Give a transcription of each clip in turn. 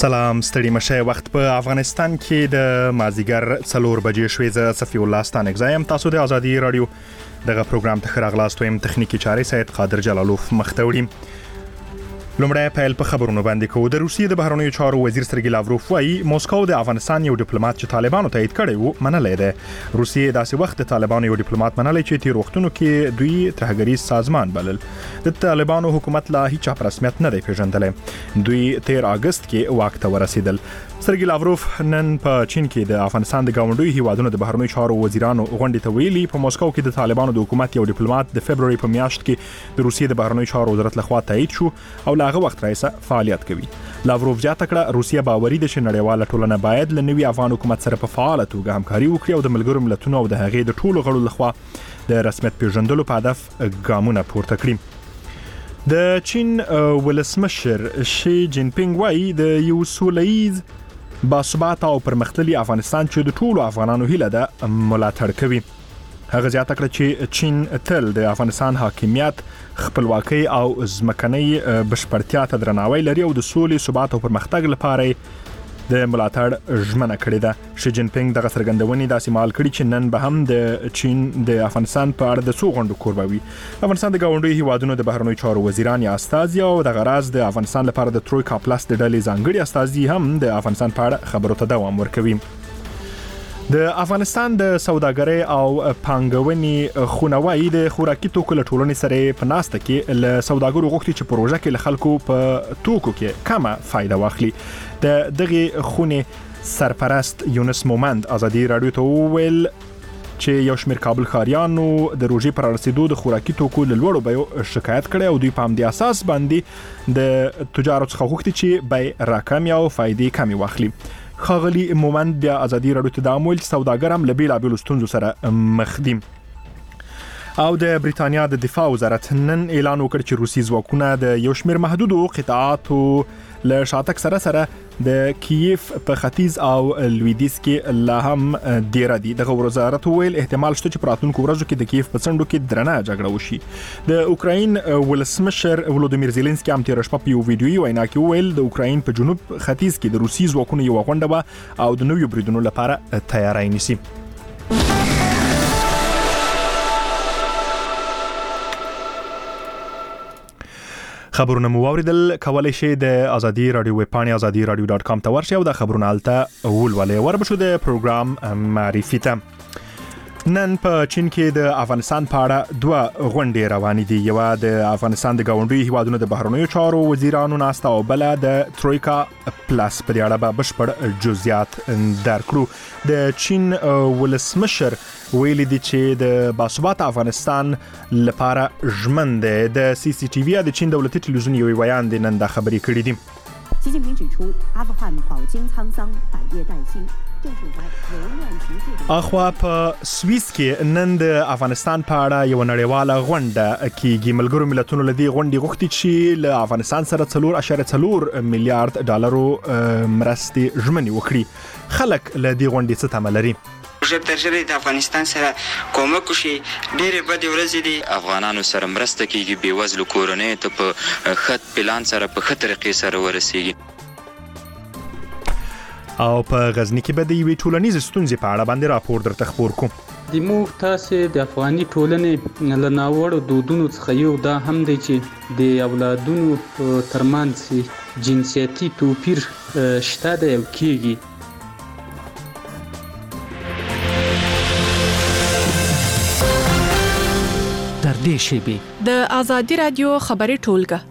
سلام ستړي مشه وخت په افغانستان کې د مازیګر 4 بجې شوې ز صفی الله ستانک زایم تاسو د ازادي رادیو دغه پروګرام ته خراغلاست ويم تخنیکی چارې سید قادر جلالوف مختوړي لومړی پیل په خبرونو باندې کوو د روسیې د بهرنیو چارو وزیر سرګی لاوروف وايي موسکو د افغانستان یو ډیپلوماټ چې طالبانو تایید کړی وو منلې ده روسیې داسې وخت د طالبانو یو ډیپلوماټ منلې چې تیر وختونو کې دوی ترهګریز سازمان بلل د طالبانو حکومت لا هیڅ رسمیت نه دی پیژندلې دوی 13 اگست کې واک ته ورسېدل سرګی لاوروف نن په چین کې د افغانستان د گاونډي هیوادونو د بهرنیو چارو وزیرانو غونډې ته ویلي په موسکو کې د طالبانو د حکومت یو ډیپلوماټ د فبرवरी په میاشت کې د روسیې د بهرنیو چارو وزارت لخوا تایید شو او لاغه وخت راځه فعالیت کوي لاوروف زیاته کړه روسیه باوري ده چې نړیواله ټولنه باید له نوي افغان حکومت سره په فعاله توګه همکاري وکړي او د ملګرو ملتونو او د هغې د ټولو غړو لخوا د رسمیت پیژندلو په هدف ګامونه پورته کړي د چین ولسمشر شي جین پینګ وايي د یو سولهییز باثباته او پرمختللي افغانستان چې د ټولو افغانانو هیله ده ملاتړ کوي هغه زیاته کړه چې چین تل د افغانستان حاکمیت خپلواکي او ځمکنۍ بشپړتیا ته درناوی لري او د سولې ثبات او پرمختګ لپاره د ملاتړ ژمنه کړې ده شي جین پینګ دغه څرګندونې داسې مال کړي چې نن به هم د چین د افغانستان په اړه د څو غونډو کوربوي افغانستان د گاونډي هیوادونو د بهرنیو چارو وزیران یا استازي او د غراز د افغانستان لپاره د ترویکا پلاس د ډلې ځانګړي استازي هم د افغانستان په اړه خبرو ته دوام ورکوي د افغانستان د سوداګرۍ او پانګونې خونوي د خوراکي توکو له ټولنې سره په ناسته کې له سوداګرو غوښتي چې پروژه کې له خلکو په توکو کې کمه فائدہ واخلي د دغه خونه سرپرست یونس مومند ازادي رادیو ته ویل چې یو شمېر کابل ښاریانو د روزي پر رسیدو د خوراکي توکو له لوړو بیو شکایت کړي او دوی په همدې اساس باندې د تجارت څخه غوښتي چې بیې راکمي او فائدې کمې واخلي خاغلی مومند بیا ازادي رادیو ته د امول سوداګر هم له بیلابیلو ستونزو سره مخ دي او د بریتانیا د دفاع وزارت نن اعلان وکړ چې روسي ځواکونه د یو شمېر محدودو قطعاتو له شاتګ سره د کیف په ختیځ او لویدیځ کې لا هم ډیر دي دغه وزارت ویل احتمال شته چې پراتونکو ورځو کې د کیف په څنډو کې درنه جګړه وشي د اوکراین ولسمشر ولودیمیر زيلنسکي هم تیر شپه په یو ویډیوي وینا کې ویل د اوکراین په جنوب ختیځ کې د روسي ځواکونو یو غونډه او د نویو بریدونو لپاره تیاری نیسي خبرونه مو اوریدل کولای شئ د ازادي رادیو ویب پاڼې azadiradio.com ته ورشئ او د خبرونو الته ولولئ وربشو د پروګرام معرفي ته نن په چین کې د افغانستان په اړه دوه غونډې روانې دي یو د افغانستان د گاونډي هیوادونو د بهرنیو چارو وزیرانو ناسته او بل د ترویکا پلاس په اړه به بشپړ جزئیات درکړو د چین ولسمشر ویلي دي چې د باثباته افغانستان لپاره ژمن دی د سی سی ټي وی د چین دولتي ټلویزیون یو بیان دی نن دا خبرې کړې دي 习近平指出，阿富汗饱经沧桑，百业待兴。 اخوا په سویس کې نن د افغانستان په اړه یو نړیواله غونډه کېږي ملګرو ملتونو لدی غونډې غوښتي چې له افغانستان سره 4.4 میلیارډ ډالرو مرستې ژمنې وکړي خلک لدی غونډې څه تمه لري ژر تر ژره د افغانستان سره کومک وشي ډېرې بدې ورځې دي افغانانو سره مرسته کیږي بېوزلو کورنیو ته په خط پلان سره په ښه طریقې سره ورسیږي او په غزنی کې به د یوې ټولنیزې ستونزې په اړه باندې راپور درته خپور کوم د موږ تاسې د افغاني ټولنې له ناوړو دودونو څخه یو دا هم دی چې د اولادونو ترمنځ جنسیتي توپیر شته دی او کېږي در دې شیبې د ازادي رادیو خبري ټولګه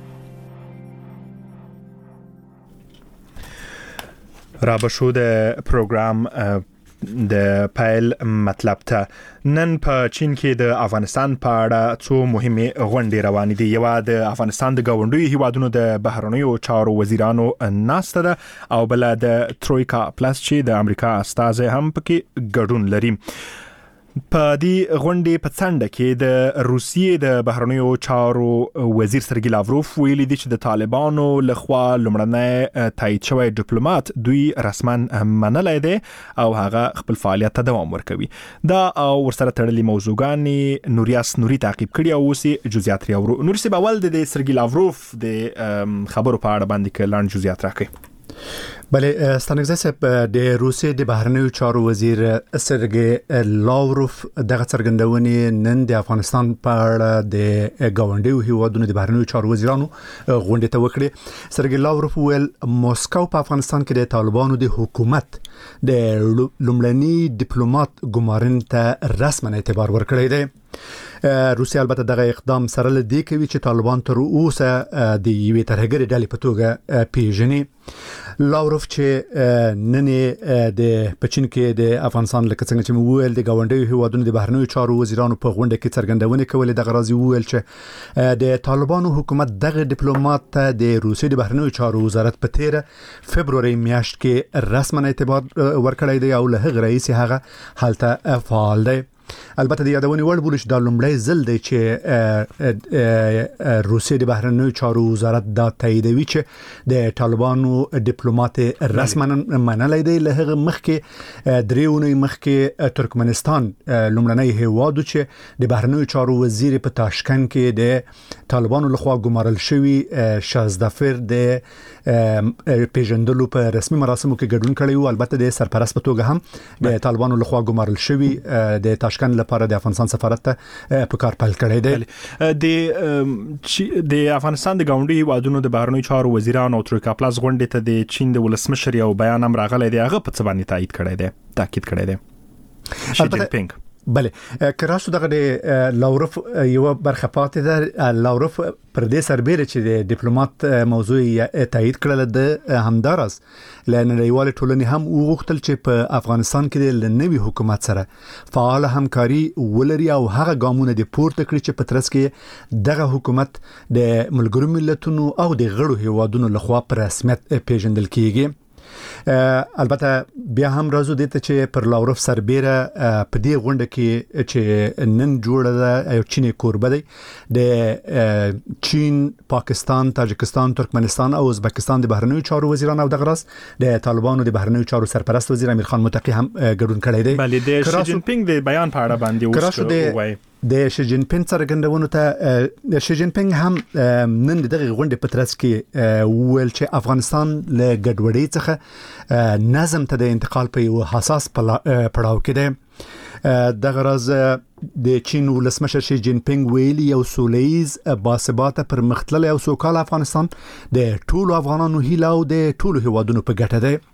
رابشو د پروګرام د پایل مطلب ته نن په چین کې د افغانستان په اړه څو مهمه غونډې روانې دي یو د افغانستان د گاونډي هیوادونو د بهرنیو چارو وزیرانو ناسته ده او بل د ترویکا پلاس چې د امریکا استازي هم پکې ګډون لري په دې غونډې په څنډه کې د روسیې د بهرنیو چارو وزیر سرګی لاوروف ویلي دي چې د طالبانو لخوا لمړنۍ تایید شوی ډیپلوماټ دوی رسما منلای دي او هغه خپل فعالیت ته دوام ورکوي دا او ورسره تړلې موضوعګان نوریاس نوري تعقیب کړي او اوس جزئیات لري نوري سباول د سرګی لاوروف د خبرو په اړه باندې کلان جزئیات راکړي بله ستانګزی صاحب د روسیې د بهرنیو چارو وزیر سرګی لاوروف دغه څرګندونې نن د افغانستان په اړه د ګاونډیو هیوادونو د بهرنیو چارو وزیرانو غونډه ته وکړه. سرګی لاوروف ویل موسکو په افغانستان کې د طالبانو د حکومت د لومړني ډیپلوماټ ګمارن ته رسمن اعتبار ورکړی دی. روسیا البته دغه اقدام سره لدی کوي چې طالبان تر اوسه د یوې ترهګرې ډلې په توګه پیژني. لاوروف چې نن د پچین کې د افغانستان لکه څنګه چې وویل د ګاونډیو هیوادونو د بهرنیو چارو وزیرانو په غونډه کې څرګندونه کولې دغه راځي وویل چې د طالبانو حکومت دغه ډیپلوماټ ته د روسیې د بهرنیو چارو وزارت په 13 فبروري میاشت کې رسمن اعتبار ورکړی دی او له هغه رئیس هغه حالته فعال دی. البته د یادونې وړ بوله چې دا لومړی ځل دی چې روسیې د بهرنیو چارو وزارت دا تاییدوي چې د طالبانو ډیپلوماټ رسمن منلی دی. له هغه مخکې درې اونۍ مخکې ترکمنستان لومړنی هیواد چې د بهرنیو چارو وزیر په تاشکند کې د طالبانو لخوا ګمارل شوی شازدافر د پیژندلو په رسمي مراسمو کې ګډون کړی و. البته د سرپرست په توګه هم د طالبانو لخوا ګمارل شوی د تاشکند لپاره د افغانستان سفارت ته په کار پیل کړی دی. د افغانستان د ګاونډي هیوادونو د بهرنیو چارو وزیرانو او ترویکا پلاس غونډې ته د چین د ولسمشر یو بیان هم راغلی دی. هغه په څه باندې تاکید کړی دی شي جین پینګ. بله کراسو دغه د لاوروف یو برخه پاتې ده. لاوروف پر دې سربېره چې د ډیپلوماټ موضوع تایید کړل د همدارس لنړیوال ټولنې هم وغوښتل چې په افغانستان کې د نوي حکومت سره فعال همکاري ولري او هغه ګامونه د پورته کړي چې په ترڅ کې دغه حکومت د ملګرو ملتونو او د غړو هیوادونو لخوا په رسمیت پیژندل کیږي. البته بیا هم راځو دته چې پر لاوروف سربېره په دې غونډه کې چې نن جوړه ده یو چینی کوربه دی د چین، پاکستان، تاجکستان، ترکمنستان او ازبکستان د بهرنیو چارو وزیران او دغه راس د طالبانو د بهرنیو چارو سرپرست وزیر امیر خان متقی هم ګډون کړی دی. بله د شي جین پینګ د بیان په اړه باندې وایي د شي جین پینګ څرګندونه ته شي جین پینګ هم نن دغه غونډه په ترڅ کې ویل چې افغانستان له ګډوډۍ څخه نظم ته د انتقال په یو حساس پړاو کې دی. دغه راز د چین ولسمشر شي جین پینګ ویلي یو سولهییز باثباته پرمختللی او سوکاله افغانستان د ټولو افغانانو هیله او د ټولو هیوادونو په ګټه دی.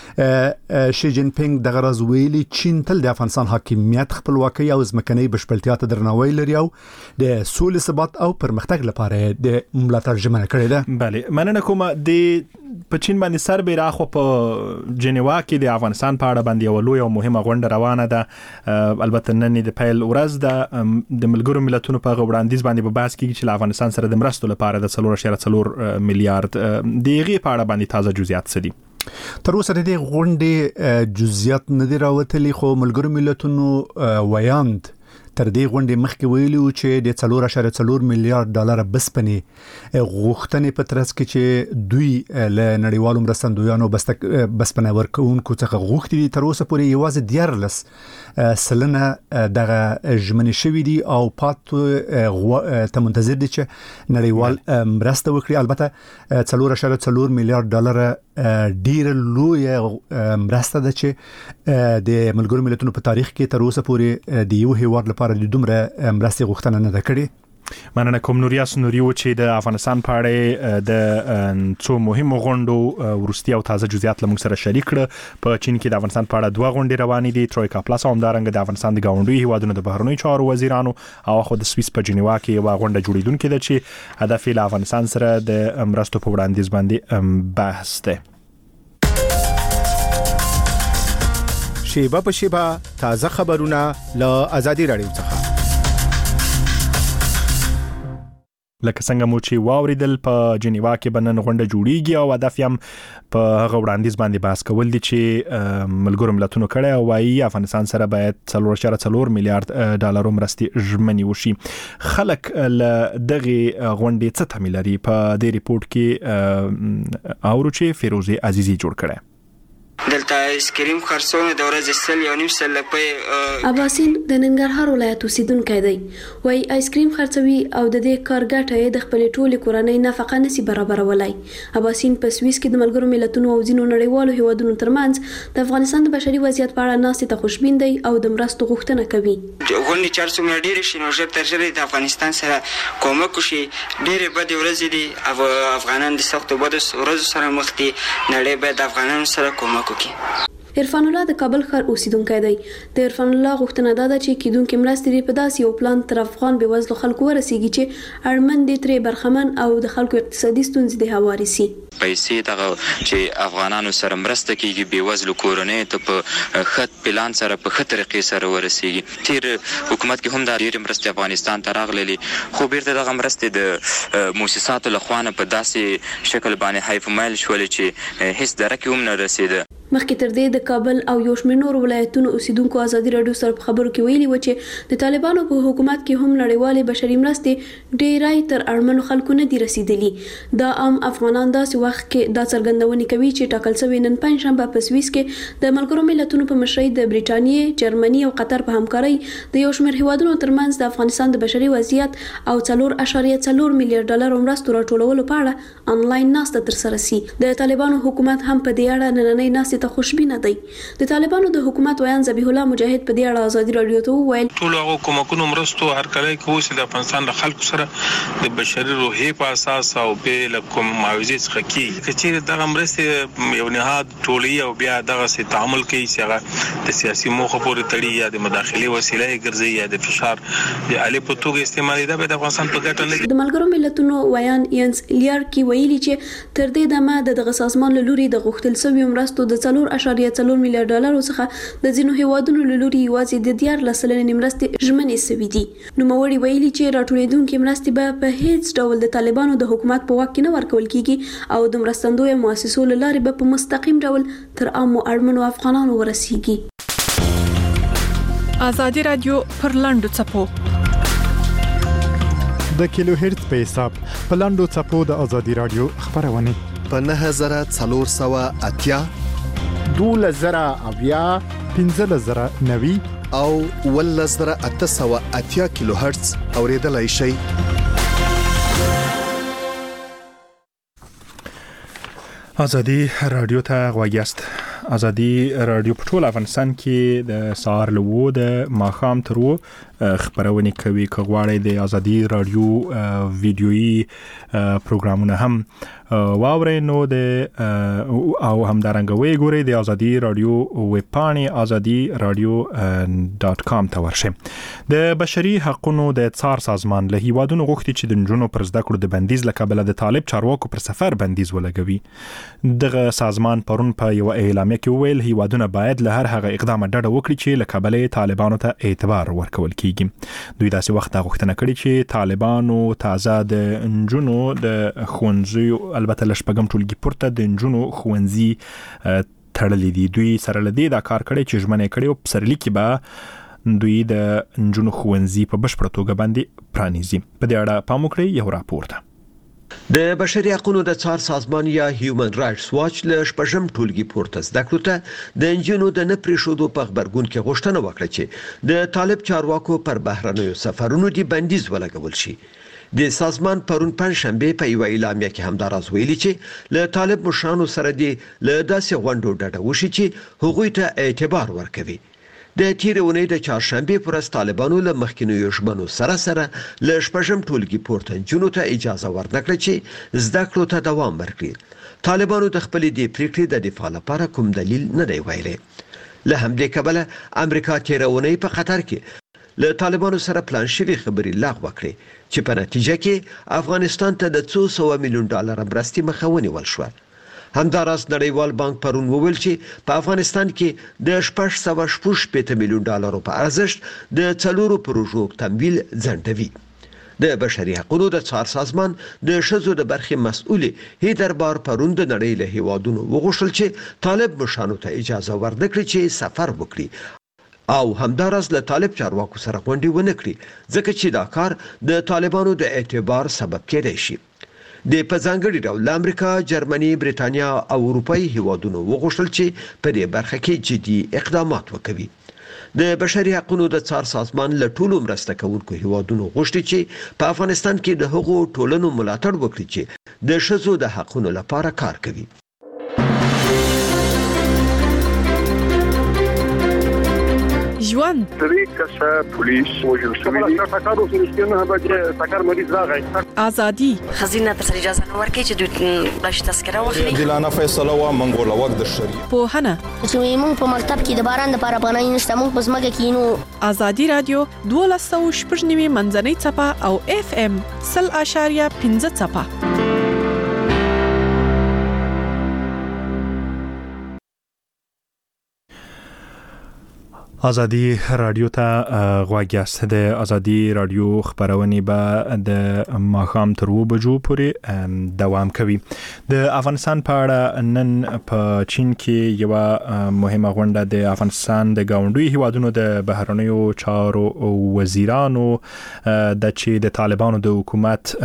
شي جین پینګ دغه راز ویلي چین تل د افغانستان حاکمیت، خپلواکۍ او ځمکنۍ بشپړتیا ته درناوی لري او د سولې، ثبات او پرمختګ لپاره د ملاتړ ژمنه کړې ده. بله مننه کوم. د په چین باندې سربېره خو په جنیوا کې د افغانستان په اړه باندې یو لوی او مهمه غونډه روانه ده. البته نن د پیل ورځ د ملګرو ملتونو په وړاندیز باندې په بحث کې چې افغانستان سره د مرستو لپاره د 3.4 میلیارډ دغه په اړه باندې تازه جزئیات څه دي؟ تر اوسه د دې غونډې جزئیات نه دی راوتلي، خو ملګرو ملتونو ویاند تر دې غونډې مخکې ویلي و چې د 4.4 میلیارډ ډالر بسپنې غوښتنې په ترڅ کې چې دوی له نړیوالو مرستندویانو بسپنه ورکوونکو څخه غوښتي دي. تر اوسه پورې یوازې 14% دغه ژمنې شوي دي او پاتې ته منتظر دي چې نړیوال مرسته وکړي. البته 4.4 میلیارډ ډالر ډیر لوی مرسته ده چې د ملګرو ملتونو په تاریخ کې تر اوسه پورې د یو هیواد لپاره د دومره مرستې غوښتنه نه ده کړې. مننه کوم نوریاس نوریو چې د افغانستان په اړه د څو مهمو غونډو ورستي او تازه جزئیات لمون سره شریک کړ. په چین کې د افغانستان په اړه 2 غونډې روانې دي، ترویکا پلاس او همدارنګه د افغانستان د ګاونډي هیوادونو د بهرنیو چارو وزیرانو او خو د سویس په جنیوا کې یو غونډه جوړیدونکې ده چې هدف یې له افغانستان سره د مرستو په وړاندیز باندې بحث ده. شیبه په شیبه تازه خبرونه له آزادي رادیو څخه. لکه څنګه مو چې واوریدل په جنیوا کې بنن غونډه جوړیږي او هدف یې په هغه وړاندیز باندې بحث کول دي چې ملګرو ملتونو کړه او وايي افغانستان سره باید 4.4 میلیارډ ډالر مرستې ژمنې وشي. خلک له دغه غونډې څه تمه لري؟ په دې ریپورت کې اورو چې فیروزه عزیزی جوړ کړي. دلته اسکریم خرڅونه د ورځې 1.5 لپاره. اباسین د ننګرهار ولایت اوسیدونکی دی. وای آیسکریم خرڅوي او د دې کار ګټه د خپل ټولې کورنۍ نفقه نسی برابرولای. اباسین په سویس کې د ملګرو ملتونو او ځینو نړیوالو هیوادونو ترمنځ د افغانستان د بشري وضعیت په اړه ناستې ته خوشبین دی او د مرستو غوښتنه کوي. غونډې چې څومره ډېرې شي نو ژر تر ژره د افغانستان سره کومک وشي. ډېرې بدې ورځې دي، افغانان د سختو بدو ورځو سره مخ دي. نړۍ باید د افغانانو سره کومک وکړي. عرفان الله د کابل ښار اوسیدونکی دی. د عرفان الله غوښتنه ده چې کیدونکې مرستې په داسې یو پلان تر افغان بېوزلو خلکو ورسیږي چې اړمن دي ترې برخمن او د خلکو اقتصادي ستونزې د هواري سي. پیسې دغه چې افغانانو سره مرسته کیږي بېوزلو کورنۍ ته په خط پلان سره په ښه طریقې سره ورسیږي. تیر حکومت کې هم دا ډېرې مرستې افغانستان ته راغللې، خو بیرته دغه مرستې د مؤسساتو له خوا نه په داسې شکل باندې حیف مایل شولې چې هیڅ درکې هم نه رسېده. مخکې تر دې د کابل او یو شمېر نور ولایتونو اوسیدونکو ازادي راډیو سره په خبرو کې ویلي و چې د طالبانو په حکومت کې هم نړیوالې بشري مرستې ډېرای تر اړمنو خلکو نه دي رسیدلي. دا عام افغانان داسې وخت کې دا څرګندونې کوي چې ټاکل شوی نن پنځشنبه په سویس کې د ملګرو ملتونو په مشرۍ د بریټانیې، جرمني او قطر په همکارۍ د یو شمېر هیوادونو ترمنځ د افغانستان د بشري وضعیت او 4.4 میلیارډ ډالر مرستو راټولولو په اړه انلاین ناسته ترسره شي. د طالبانو حکومت هم په دې اړه نننۍ ناستې ته خوشبینه دی. د طالبانو د حکومت ویان ذبیح الله مجاهد په دې اړه ازادي راډیو ته وویل ټول هغه کومکونو مرستو هر کله کې اوس د افغانستان د خلکو سره د بشري روحي په اساس او به کوم معاوضې څخه کیږي. کچېر دغه مرستې یو نهاد ټولي او بیا دغه سي تعامل کوي چې هغه د سیاسي موخو پورې تړي یا د مداخلي وسیله ګرځي یا د فشار د علي په توګه استعمالي ده. د افغانستان په ګټه نه د ملګرو ملتونو ویان ینس لیار کی ویلي چې تر دې دمه دغه سازمان له لوري د غوښتل شوی مرستو د 4.4 میلیارډ ډالر څخه د ځینو هیوادونو له لوري یوازې د 14 مرستې ژمنې شوې دي. نوموړي ویلي چې راټولېدونکې مرستې به په هیڅ ډول د طالبانو د حکومت په واک کې نه ورکول کیږي او د مرستندویه مؤسسو له لارې به په مستقیم ډول تر عامو اړمنو افغانانو ورسیږي. ازادي رادیو پر لاندو چپو د کیلو هرتز په حساب په لاندو چپو د ازادي رادیو خبرونه په 9480 2000 1590 او 1880 کیلو هرتز اوریدلای شئ. ازادي رادیو ته غواړئ. ازادي رادیو په ټول افغانستان کې د سهار له د ماښام تر خبرونه کوي. کغواړي د ازادي رادیو ویډیويي پروګرامونه هم واورئ نو د او همدارنګه وی ګورئ د ازادي رادیو ویب پاڼې azadi.radio.com ته ورشئ. د بشري حقوقو د څار سازمان له هیوادونو غوښتي چې د نجونو پر زده کړو د بندیز لکه د طالب چارواکو پر سفر بندیز ولګوي. دغه سازمان پرون په یو اعلامیه کې ویل هیوادونه باید له هر هغه اقدام ډډه وکړي چې له کابل طالبانو ته اعتبار ورکول کیږي. دوی داسې وخت غوښتنه کړې چې طالبانو تازه د نجونو د ښوونځیو البته لشپږم ټولګي پورته د نجونو ښوونځي تړلې دي. دوی سره لدی دا کار کړی چې ژمنه کړي او پسرلی کې به دوی د نجونو ښوونځي په بشپړه توګه باندې پرانیزي. په دې اړه پام وکړئ یو راپور ده. د بشري حقوقو د څار سازمان یا هیومن رائټس واچ له شپږم ټولګي پورته زده کړو ته د انجینو د نه پریښودو په خبرګون کې غوښتنه وکړه چې د طالب چارواکو پر بهرنیو سفرونو دی بندیز ولګول شي. د سازمان پرون پنځشنبه په یو اعلامیه کې هم دا راز ویلي چې له طالب مشرانو سره دی له داسې غونډو ډډه وشي چې هغوی ته اعتبار ورکوي. د تیر اونۍ د چهارشنبه پر ورځ طالبانو له مخکینیو ژمنو سره له شپږم ټولګي پورته نجونو ته اجازه ورنکړه چې زده کړو ته دوام ورکړي. طالبانو د خپل دې پریکړې د دفاع لپاره کوم دلیل نه دی ویلي. له همدې کبله امریکا تیر اونۍ په قطر کې له طالبانو سره پلان شوی خبري لغوه کړې چې په نتیجه کې افغانستان ته د 200 میلیون ډالر مرستې مخه ونیول شوه. همداراز نړیوال بانک پرون وویل چې په افغانستان کې د 660 میلیون ډالرو په ارزښت د 4 پروژو تمویل ځنډوي. د بشري حقوقو د څار سازمان د شذو د برخې مسؤل هیدربار پرون د نړۍ له هیوادونو وغوښتل چې طالب مشرانو ته اجازه ورنکړي چې سفر وکړي او همداراز له طالب چارواکو سره غونډې ونه کړي ځکه چې دا کار د طالبانو د اعتبار سبب کېدای شي. د په ځانګړي ډول امریکا، جرمني، برېټانیا او اروپאי هیوادونو وغوښتل چې په دې برخه کې جدي اقدامات وکړي. د بشري حقوقو د څار سازمان له ټولو مرسته کوونکو هیوادونو غوښتي چې په افغانستان کې د هغو ټولنو ملاتړ وکړي چې د ښځو د حقوقو لپاره کار کوي. ژوند طریقه پولیس وجل شوی ټاکارو سره به ټاکار مریض راغی ازادي خزینه تر اجازه نه ورکړي چې دوی بلش تذکره واخلي. دلانه فیصله وا منګول وخت د شری په هنه چې موږ په مکتب کې د باران لپاره پناه نشته، موږ په ځمکه کې نو. ازادي رادیو 12.9 منځنۍ چپه او FM 0.5 چپه. ازادي رادیو ته غواګیاست. د ازادي رادیو خبرونه به د ماخام تر 2 بجو پورې دوام کوي. د افغانستان په اړه نن په چین کې یو مهمه غونډه د افغانستان د گاونډي هیوادونو د بهرنیو چارو وزیرانو د چې د طالبانو د حکومت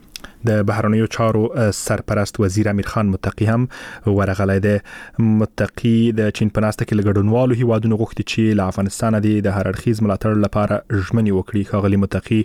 د بهرنیو چارو سرپرست وزیر امیر خان متقی هم ورغلی دی. متقی د چین په ناسته کې لګډونوالو هیوادونو غوښتي چې له افغانستان د هر اړخیز ملاتړ لپاره ژمنې وکړي. ښاغلي متقی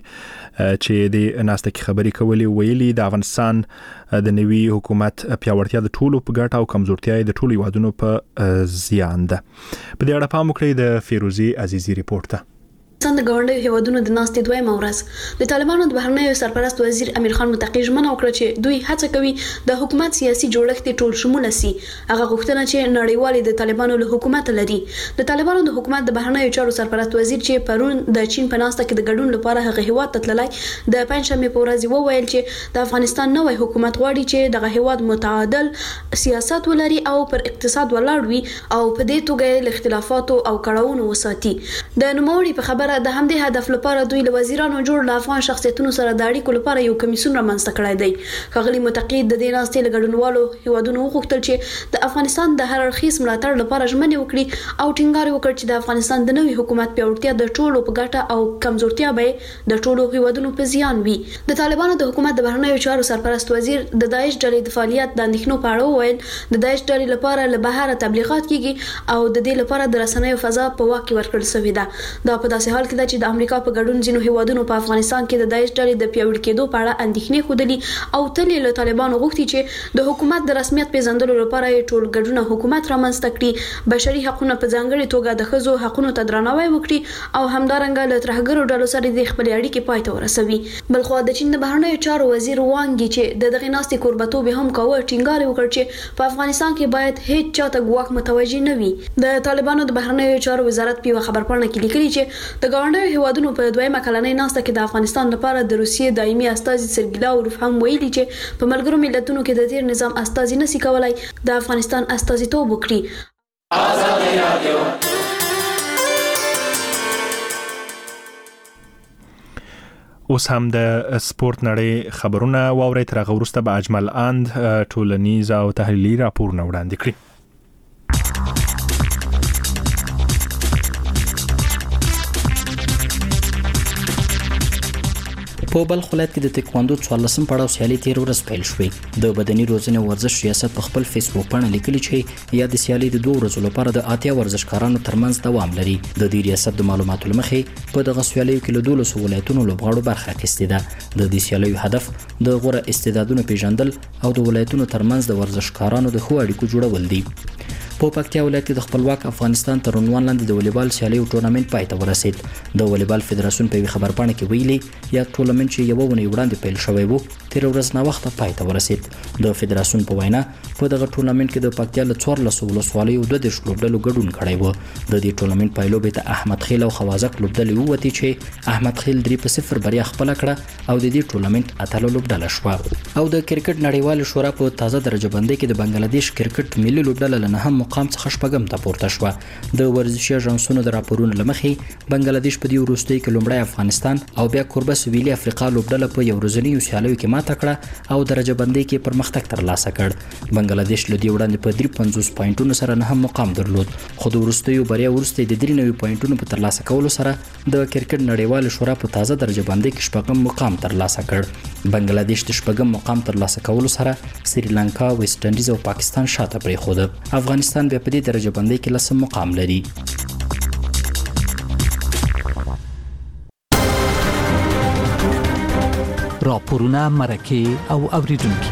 چې د ناسته کې خبرې کولې ویلي د افغانستان د نوي حکومت پیاوړتیا د ټولو په ګټه او کمزورتیا د ټولو هیوادونو په زیان ده. په دې اړه پام وکړئ د فیروزي عزیزي ریپورت ته. د ګاونډیو هیوادونو د ناستې دویمه ورځ د طالبانو د بهرنیو سرپرست وزیر امیر خان متقی ژمنه وکړه چې دوی هڅه کوي د حکومت سیاسي جوړښت ټول شموله سي. هغه غوښتنه چې نړیوالې د طالبانو له حکومت لري. د طالبانو د حکومت د بهرنیو چارو سرپرست وزیر چې پرون د چین په ناسته کې د ګډون لپاره هغه هیواد ته تللی د پنځشنبه په ورځ وویل چې د افغانستان نوې حکومت غواړي چې دغه هیواد متعادل سیاست ولري او پر اقتصاد ولاړ وي او په دې توګه له اختلافاتو او کړاوونو وساتي. د نوموړي په خبره د همدې هدف لپاره دوی له وزیرانو جوړ له افغان شخصیتونو سره د اړیکو لپاره یو کمیسیون رامنځته کړی دی. ښاغلي متقی د دې ناستې له ګډونوالو هیوادونو وغوښتل چې د افغانستان د هر اړخیز ملاتړ لپاره ژمنې وکړي او ټینګار وکړي چې د افغانستان د نوي حکومت پیاوړتیا د ټولو په ګټه او کمزورتیا به د ټولو هیوادونو په زیان وي. د طالبانو د حکومت د بهرنیو چارو سرپرست وزیر د داعش ډلې د فعالیت د اندېښنو په اړه وویل د داعش ډلې لپاره له بهر تبلیغات کیږي او د دې لپاره د رسنیو فضا په واک کې ورکړل شوې ده. دا په داسې حال کې ده چې د امریکا په ګډون ځینو هیوادونو په افغانستان کې د داعش ډلې د پیاوړي کېدو په اړه اندېښنې ښودلې او تل له طالبانو غوښتي چې د حکومت د رسمیت پیژندلو لپاره ټول ګډونه حکومت رامنځته کړي، بشري حقوقو په ځانګړي توګه د ښځو حقوقو ته درناوی وکړي او همدارنګه له ترهګرو ډلو سره د خپل اړیکې پای ته ورسوي. بلخو د چین د بهرنیو چارو وزیر وانګ چې د دغه ناستې کوربتوب هم کاوه ټینګار وکړ چې په افغانستان کې باید هیڅ چاته ګواښ متوجه نه وي. د طالبانو د بهرنیو چارو وزارت په خبرپاڼه کې لیکلي چې د ګاونډیو هیوادونو په دویمه کلنۍ ناسته کې د افغانستان لپاره د روسیې دایمي استازي سرګیلا اوروف هم ویلي چې په ملګرو ملتونو کې د تیر نظام استازي نشي کولای د افغانستان استازیتوب وکړي. ازادي رادیو اوس هم د سپورت نړۍ خبرونه واورئ. تر هغه وروسته به اجمل اند ټولنیز او تحلیلي راپورونه وړاندې کړي. په بلخ ولایت کې د تکواندو 14 پړاو سیالي تیر ورځ پیل شوې. د بدني روزنې ورزش ریاست په خپل فیسبوک باندې لیکلي چې یا د سیالي د 2 ورځو لپاره د 80 ورزشکارانو ترمنځ دوام لري. د دې ریاست د معلوماتو لمخې په دغه سیالیو کې له 12 ولایتونو لوبغاړو برخه اخیستې ده. د دې سیالیو هدف د غوره استعدادونو پیژندل او د ولایتونو ترمنځ د ورزشکارانو د ښو اړیکو جوړول دي. په پکتیا ولایت کې د خپلواک افغانستان تر عنوان لاندې د والیبال سیالیو ټورنمنت پای ته ورسید. د والیبال فدراسیون په خبرپاڼه کې ویلي یا ټورنمنت چې یو ونی وړاندې پیل شوی وو تیر ورځ نه وخت پای ته ورسید. د فدراسیون په وینا په دغه ټورنمنت کې د پکتیا له 14 ولسوالیو د 10 لوبډلو ګډون کړی و. د دې ټورنمنت پایلوبې ته احمد خیل او خوازق لوبډلې ووتې چې احمد خیل 3-0 بریا خپل کړه او د دې ټورنمنت اتلو لوبډله شو. او د کرکټ نړیوال شورا په تازه درجه بندۍ کې د بنگلاديش کرکټ ملي لوبډله له نهم مقام څخه شپږم ته پورته شو. د ورزشي اژانسونو د راپورونو لمخې بنگلاديش په دې وروستۍ کې لومړی افغانستان او بیا کوربه سویلي افریقا لوبډله په یو ورځنیو سیالیو کې ماته کړه او درجه بندۍ کې پرمختګ ترلاسه کړ. بنگلاديش له دې وړاندې په 53 پوینټونو سره نه هم مقام درلود خو د وروستیو بریا وروسته د 93 پوینټونو په ترلاسه کولو سره د کرکټ نړیوال شورا په تازه درجه بندۍ کې شپږم مقام ترلاسه کړ بنگلاديش د شپږم مقام ترلاسه کولو سره سریلانکا ویسټ انډیز او پاکستان شاته پرېښود افغانستان بیا په دې درجه بندۍ کې لسم مقام لري راپورونه مرکه او اوریدونکو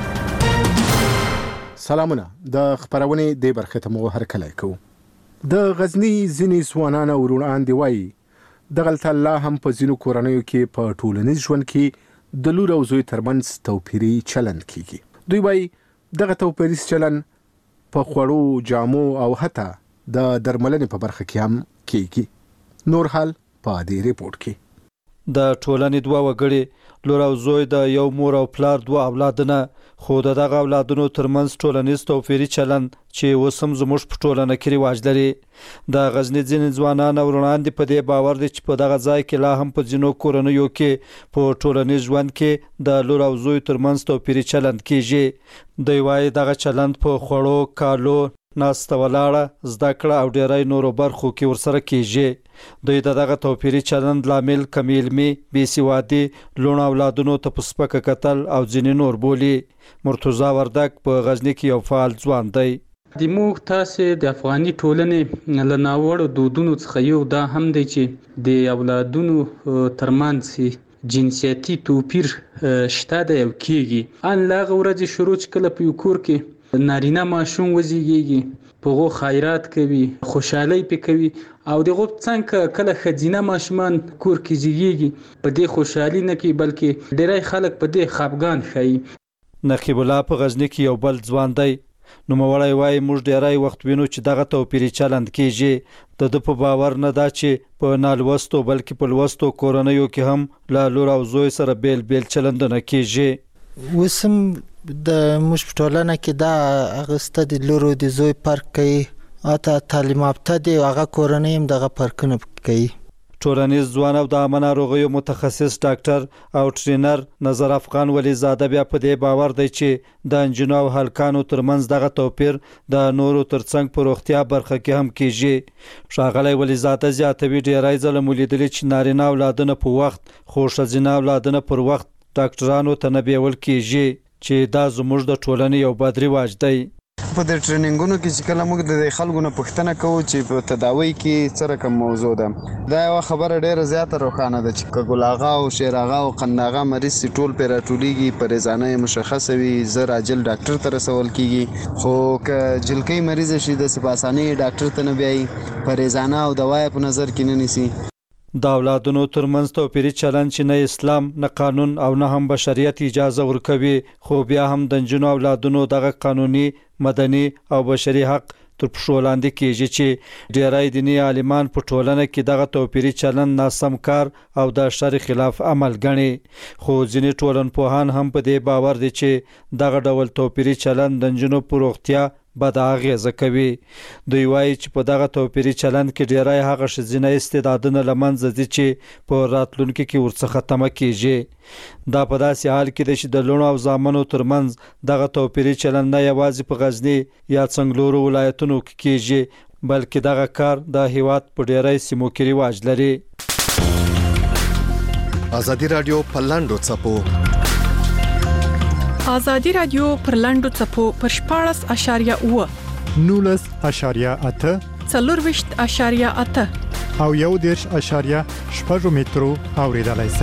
سلامونه د خبرونه د برخه ته مو هرکلی کو د غزنی ځینې ځوانان او وروڼان دی وایي دغلته الله هم په ځینو کورنیو کې په ټولنیز ژوند کې د لور او زوی ترمنځ توپیري چلند کیږي دوی وایي دغه توپیري چلند په خوړو جامو او حتی د درملنې په برخه کې هم کیږي نور حال په دې ریپورت کې د ټولنې دوه وګړي لور او زوی د یو مور او پلار دوه اولادونه خو دغه اولادونو ترمنځ ټولنیز توپیري چلند چې وسم زموږ په ټولنه کې رواج لري د غزنی ځینې ځوانان او وروڼان په دې باور دي چې په دغه ځای کې لا هم په ځینو کورنیو کې په ټولنیز ژوند کې د لور او زوی ترمنځ توپیري چلند کیږي دوی وایي دغه چلند په خوړو کالو ناسته ولاړه زده کړه او ډیری نورو برخو کې ورسره کیږي دوی دغه توپیري چلند لامل کمی علمي بېسوادي لوڼ اولادونو ته په سپکه کتل او ځینې نور بولي مرتضی وردک په غزنی کې یو فعال ځوان دی د موږ تاسې د افغاني ټولنې له ناوړو دودونو څخه یو دا هم دی چې د اولادونو ترمنځ جنسیتي توپیر شته دی او کیږي ان لا غورځي شروع کله په یو کور کې نارینه ماشوم وزیږي پغو خیرات کوي خوشحالي پې کوي او دغه څنګه کله خزینه ماشومان کور کې زیږي په دې خوشحالي نه کې بلکې ډېری خلک په دې خفګان ښیي نقیب الله په غزنی کې یو بل ځوان دی نو موړی وای موږ ډېری وخت وینو چې دغه توپیري چلند کیږي د په باور نه دا چې په نالوستو بلکې په لوستو کورنیو کې هم لا لور او زوی سره بیل چلندونه کیږي وسم د موږ په ټولنه کې دا اغسته د لور او د زوی فرق کوي اته تعلیم یافته دي هغه کورنۍ هم دغه فرقونه کوي ټولنیز ځوان او د عامه ناروغیو متخصص ډاکټر او ټرینر نظر افغان ولی زاده بیا په دې باور دی چې د انجینو او هلکانو ترمنځ دغه توپیر د نورو ترڅنګ په روغتیا برخه کې هم کیږي ښاغلی ولی زاده زیاتوي ډیری ځله مو لیدلي چې نارینه اولادونه په وخت خو ښځینه اولادونه پر وخت ډاکټرانو ته نه بیول کیږي چې دا زموږ د ټولنې یو بد رواج دی په د ټریننګونو کې چې کله موږ د خلکو نه پوښتنه کوو چې په تداوی کې څه رقم موضوع ده دا یو خبره ډیره زیاته روښانه ده چې کګل آغا او شیر آغا او قنداغا مریض ټول پر ټولیږي پر ځانه مشخصه وي زر عاجل ډاکټر ته رسول کیږي خو ک جلکی مریض شي د سپاسانی ډاکټر ته نه بیاي پر ځانه او دوايي په نظر کې نه نیسي د اولادونو ترمنځ توپیري چلند چې نه اسلام نه قانون او نه هم بشریت اجازه ورکوي خو بیا هم د نجونو اولادونو دغه قانوني مدني او بشري حق تر پښو لاندې کیږي چې ډیری دیني عالمان په ټولنه کې دغه توپیري چلند ناسم کار او د شر خلاف عمل ګڼي خو ځینې ټولنپوهان هم په دې باور دي چې دغه ډول توپیري چلند د نجونو په روغتیا بد اغیزه کوي دوی وایي چې په دغه توپیري چلند کې ډیری هغه ښځینه استعدادونه له منځه ځي چې په راتلونکي کې ورڅخه تمه کیږي دا په داسې حال کې دی چې د لوڼو او زامنو ترمنځ دغه توپیري چلند نه یوازې په غزنی یا څنګلورو ولایتونو کې کیږي بلکې دغه کار د هیواد په ډیری سیمو کې رواج لري ازادي رادیو په لاندو څپو ازادي رادیو پر لاندو څپو پر 14.8 19.8 4.8 او 1.8 مترو اوریدلای شئ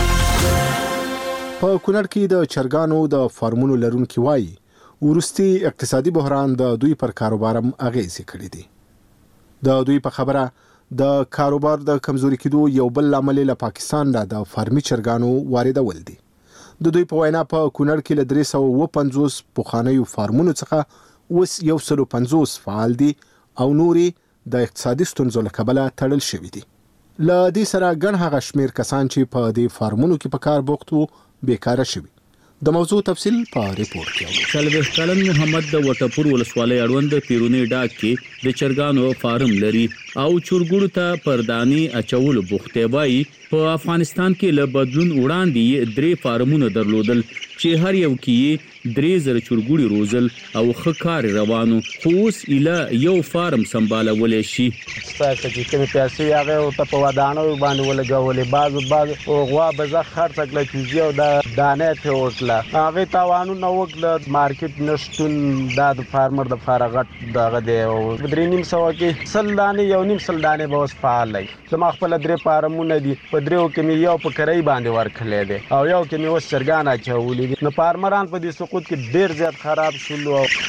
په کونړ کې د چرګانو د فارمونو لرونکي وایي ورستي اقتصادي بحران د دوی پر کاروبارم اغیزه کړې دي د دوی په خبره د کاروبار د کمزوري کېدو یو بل عامل له پاکستان د فارمي چرګانو واردول دي د دوی په وینا په کونړ کې له 350 پخوانیو فارمونو څخه اوس 150 فعال دي او نوري د اقتصادي ستونزو له کبله تړل شوي دي له دې سره ګڼ هغه شمیر کسان چې په دې فارمونو کې په کار بوخت وو بیکاره شوي د موضوع تفصیل په ریپورت کې شلبه کلن محمد د وټپور ولسوالۍ اړوند پیرونی ډاک کې د چرګانو فارم لري او چورګوړو ته پردانی اچول بوخته وای په افغانستان کې له بدلون وړاندې درې فارمونه درلودل چې هر یو کې 3000 چرګوړي روزل او ښه کار روانو خو اوس ایله یو فارم سمبالولی شي. ستاسو چې کومې پیسې هغه ورته په ودانو باندې ولګولې بعض غوا بزه خرڅ کړه چې یو د دانې ته وکړه هغه تاوانونه وکړه مارکیټ نشتون د فارمر د فارغت دغه دی او 3.5 کې سل دانې یو نیم سل دانې به اوس فعال دی. زما خپل 3 فارمونه دي په 3 کې مې یو په کرای باندې ورکړلی دی او یو کې مې اوس چرګان اچولي دي. نو فارمران په دې سقوط کې ډیر زیات خراب شول.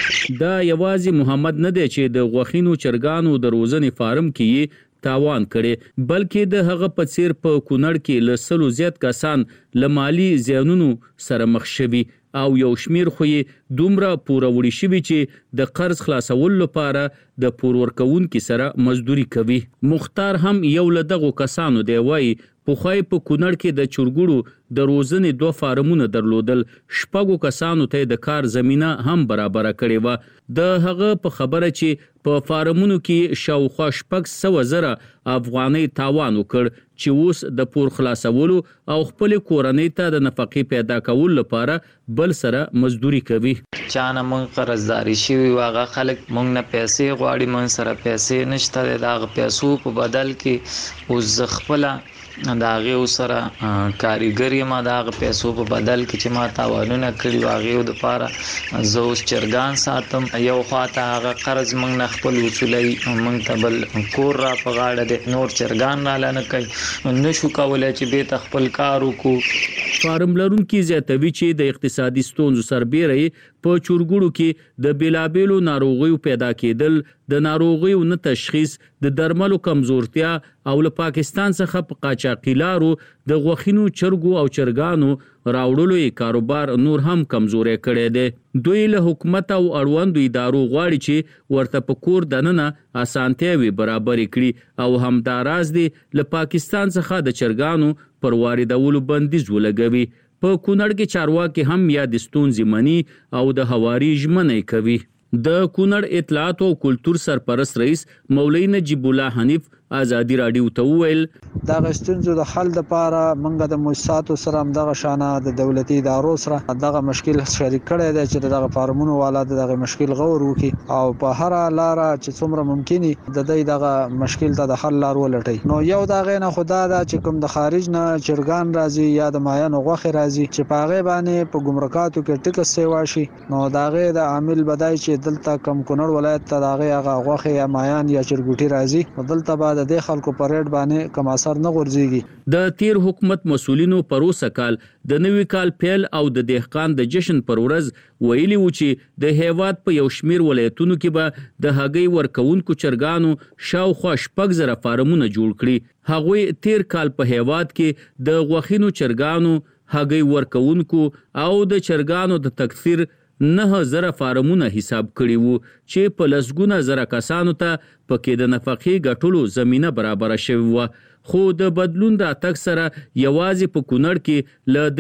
دا یوازې محمد نه دی چې د غوښینو چرګانو د روزنې فارم کې تاوان کړي بلکې د هغه په څیر په کونړ کې له 100 زیات کسان له مالی زیانونو سره مخ شوي او یو شمیر خو یې دومره پوروړي شوي چې د قرض خلاصولو لپاره د پور ورکوونکي سره مزدوري کوي. مختار هم یو له دغو کسانو دی وایي پخوای په کونړ کې د چرګوړو د روزنې 2 فارمونه درلودل 6 کسانو ته د کار زمينه هم برابر کړې و. د هغه په خبره چې په فارمونو کې شاوخوا 600,000 افغانۍ تاوان وکړ چې اوس د پور خلاصولو او خپل کورنۍ ته د نفقې پیدا کولو لپاره بل سره مزدوري کوي. چانه مونږ قرضداري شوي واغه خلک مونږ نه پیسې غواړي مونږ سره پیسې نشته د پیسو په بدل کې اوس خپل دا غيو سره کاریګری ما دا پیسو په بدل کې چې ما تاوانونه کړی واغیو د پاره زو چرګان ساتم یو خواته هغه قرض مونږ نه خپل وصولای مونږ ته بل کور را په غاړه د نور چرګان را لنه کوي نشو کولای چې به تخپل کار وکړو. فارم لرونکي زیاتوي چې د اقتصادي ستونزو سربېره په چرګوړو کې د بیلابیلو ناروغیو پیدا کېدل د ناروغیو نه تشخیص د درملو کمزورتیا او له پاکستان څخه په قاچاقیلارو د غوښینو چرګو او چرګانو راوړلو کاروبار نور هم کمزوري کړي دي. دوی له حکومت او اړوندو ادارو غواړي چې ورته په کور دننه اسانتیاوي برابر کړي او همداراز دي له پاکستان څخه د چرګانو پر واردولو بندیز ولګوي. په کونړ کې چارواکي هم یا د ستونزې مني او د هواري ژمنې کوي. د کونړ اطلاعات او کلتور سرپرست رئیس مولوی نجیب الله حنیف ازادي رادیو ته وویل دا غستونزو د حل لپاره منګه د مؤسساتو سره دغه شانه د دولتي ادارو سره دغه مشکل شریک کړي دی چې دغه فارمونو والا دغه مشکل غور وکي او په هر لار چې څومره ممکني د دغه مشکل ته د حل لار ولټي. نو یو دغه نه خدا دا چې کوم د خارج نه چرګان راځي یا د مایانو غوخه راځي چې په هغه باندې په ګمرکاتو کې ټیکس سیوا شي نو دغه د عامل بدای چې دلته کم کونړ ولایت ته دغه غوخه یا مایان یا چرګوټي راځي دلته بعد د خلکو په ریټ باندې کم اثر نه غورځيږي. د تیر حکومت مسولینو پروسه کال د نوي کال پیل او د دهقان د جشن پر ورځ ویلي و چې د هیواد په یو شمیر ولایتونو کې به د هګۍ ورکوونکو چرګانو شاوخوا 6,000 فارمونه جوړ کړي. هغوی تیر کال په هیواد کې د غوښینو چرګانو هګۍ ورکوونکو او د چرګانو د تکثیر 9,000 فارمونه حساب کړي وو چې په لسګونه زره کسانو ته پکې د نفقې ګټلو زمينه برابر شوی و. خو د بدلون د اتک سره یوازې په کونړ کې ل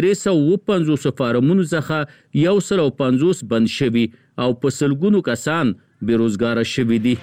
350 فارمونو څخه 150 بند شوي او په سلګونو کسان بیروزګار شوي دي.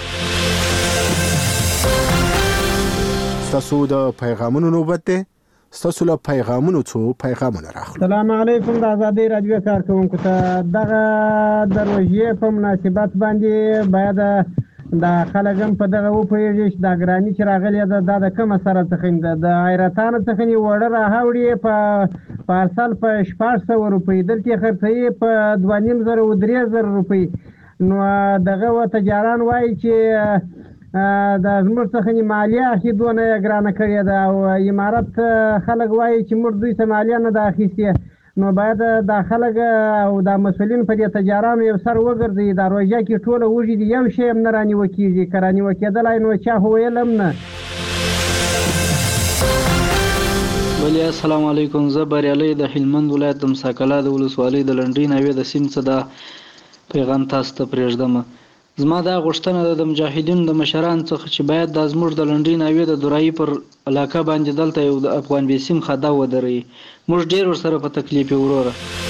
تاسو د پیغامونو نوبت ده ستاسو له پیغامونو څو پیغامونه راغلي. السلام علیکم د ازادي رادیو کارکونکو ته دغه دروژې په مناسبت باندې باید د خلګم په دغه و پیږي د ګرانی چې راغلي د کوم سره څخه د حیرتانو څخه یې وړه راوړي په پارسل په 600 روپۍ دلته خرڅي په 2.5 او 3,000 روپۍ. نو دغه و تجاران وایي چې د زموږ څخه مالیه اخیدونه ګرانه کړې ده او امارت خلک وایي چې موږ دوی ته مالیه نه ده اخیستې. نو باید د خلک او د مسؤلین په دې تجارانو یو سر وګرځي د روژه کې ټوله وږي دي یو شی هم نه رانیوه کېږي که رانیوه کېدلی نو چا خو ویل هم نه. بلې السلام علیکم زه بریالی د هلمند ولایت د مساکلا د ولسوالۍ د لنډۍ ناوې د سیند څخه دا پیغام تاسو ته پرېږدم. زما دا غوښتنه د مجاهدینو د مشران څخه چې باید د زموږ د لنډۍ ناوې د دورایي پر علاقه باندې دلته یو د افغان بیسیم خدا ودرئ. موږ ډېر ورسره په تکلیف یو وروره.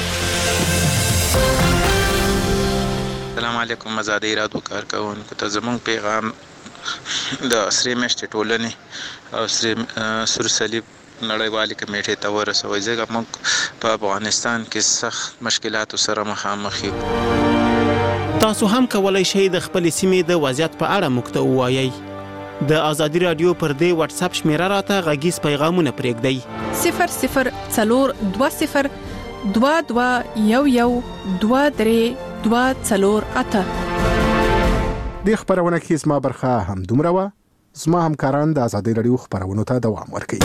السلام علیکم ازادي رادیو کارکونکو ته زموږ پیغام د سرې میاشتې ټولنې او سور صلیب نړیوالې کمیټې ته ورسوي. ځکه موږ په افغانستان کې سخت مشکلات سره مخامخ یو. تاسو هم کولای شئ د خپل سیمې د وضعیت په اړه موږ ته ووایئ. د آزادي رادیو پر دې واتس اپ شمیره راته غږیز پیغامونه پرېږدئ. 0020 22 232 د خبرونه کې زما برخه هم دومره وه. زما همکاران د آزادي رادیو خبرونو ته دوام ورکوي.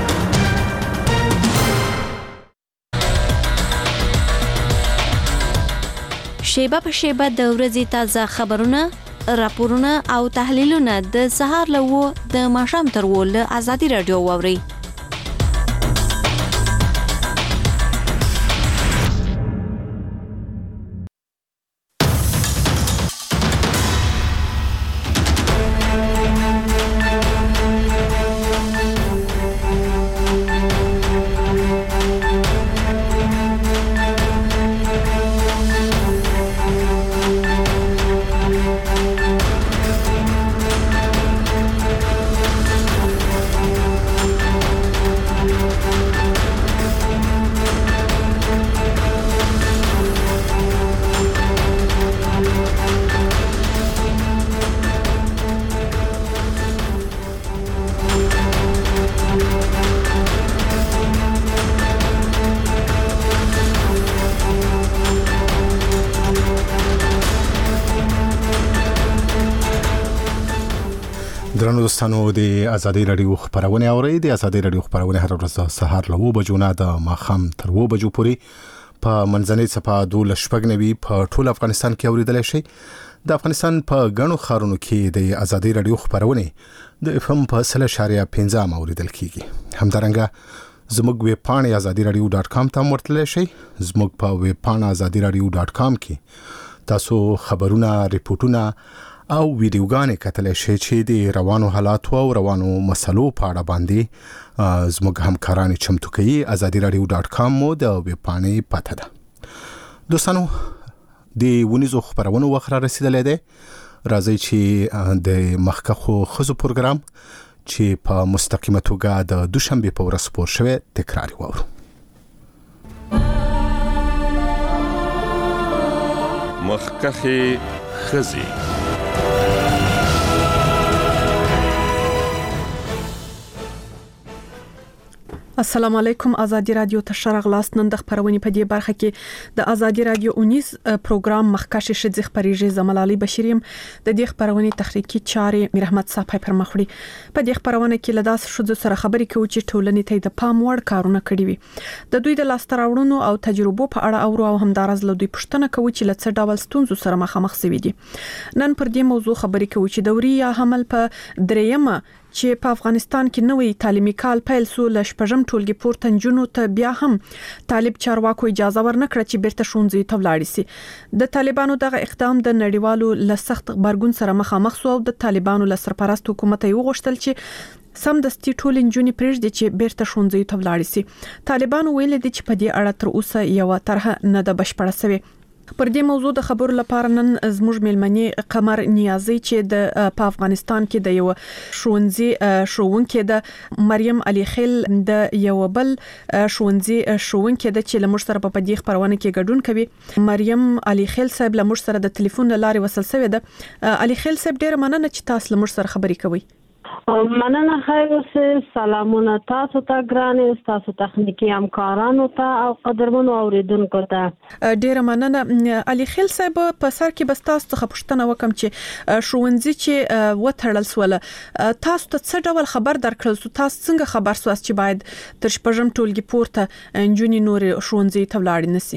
شیبه په شیبه د ورځې تازه خبرونه، راپورونه او تحلیلونه د سهار له 9 د ماښام تر 10 له آزادي رادیو واورئ. درنو دوستانو د آزادي رادیو خبرونه اورئ. د آزادي رادیو خبرونه هر ورځ سهار له 9 بجو نه د ماښام تر 2 بجو پورې په منځنۍ صفه 12:90 په ټول افغانستان کې اوریدلای شئ. د افغانستان په غنو خارونو کې د آزادي رادیو خبرونه د FM په 100.5 اوریدل کیږي. همدارنګه زموږ ویب پاڼه azadiradio.com ته ورتللی شئ. زموږ په ویب پاڼه azadiradio.com کې تاسو خبرونه، ریپورتونه او ویډیوګانې کتلی شئ چې د روانو حالاتو او روانو مسلو په اړه باندې زموږ همکاران چمتو کوي. azadiradio.com مو د ویب پاڼې پته ده. دوستانو د ونیزو خبرونو وخت را رسیدلی دی. راځئ چې د مخکښو ښځو پروګرام چې په مستقیمه توګه د دوشنبه په ورځ خپور شوی تکرار واورو. مخکښې ښځې. السلام علیکم. آزادي رادیو ته شرغلاست. نن د خبرونې په دې برخه کې د آزادي رادیو 19 پروګرام مخکښې ښځې خبريږي. زملالي بشریم د دې خبرونې تخنیکی چارې میرحمد صاحب پر مخوړي. په دې خبرونه کې لداس ښځو سره خبرې کوي چې ټولنې ته د پام وړ کارونه کړي وي. د دوی د لاستراوړنو او تجربو په اړه اورو او همدارز له دوی پوښتنه کوي چې لڅ ډول ستونزو سره مخامخ شوي دي. نن پر دې موضوع خبرې کوي چې دوري یا حمل په دریمه چې په افغانستان کې نوې تعلیمي کال پیل سو ل شپږم ټولګي پورته نجونو ته بیا هم طالب چارواکو اجازه ورنکړه چې بیرته ښوونځي ته ولاړ شي. د طالبانو دغه اقدام د نړیوالو له سخت غبرګون سره مخامخ سو او د طالبانو له سرپرست حکومت یې وغوښتل چې سم دستي ټول نجونې پرېږدي چې بیرته ښوونځي ته ولاړ شي. طالبانو ویل دي چې په دې اړه تر اوسه یو طرح نه د بشپړه شوی. پر دې موضوع د خبرو لپاره نن زموږ ملمنې قمر نیازي چې د په افغانستان کې د یو ښوونځي ښوونکې د مریم علي خیل د یو بل ښوونځي ښوونکې د چې لمر سره په دې خبرونه کې ګډون کوي. مریم علي خیل صاحب لمر سره د ټلیفون لارې وصل شوی ده. علي خیل صاحب ډیر مننه چې تاسو لمر سره خبرې کوي. مننه خیر اوسه. سلامونه تاسو ته ګرانه، تاسو تخنیکی همکارانو ته او قدرمنو اوریدونکو ته. ډیره مننه علي خیل صاحب. په سر کې بس تاسو ته پوښتنه وکم چې ښوونځي چې وټړل سول تاسو ته څه ډول خبر درکړل سو؟ تاسو څنګه خبر سواست چې باید تر شپږم ټولګي پورته انجونی نور ښوونځي ته ولاړ نسی؟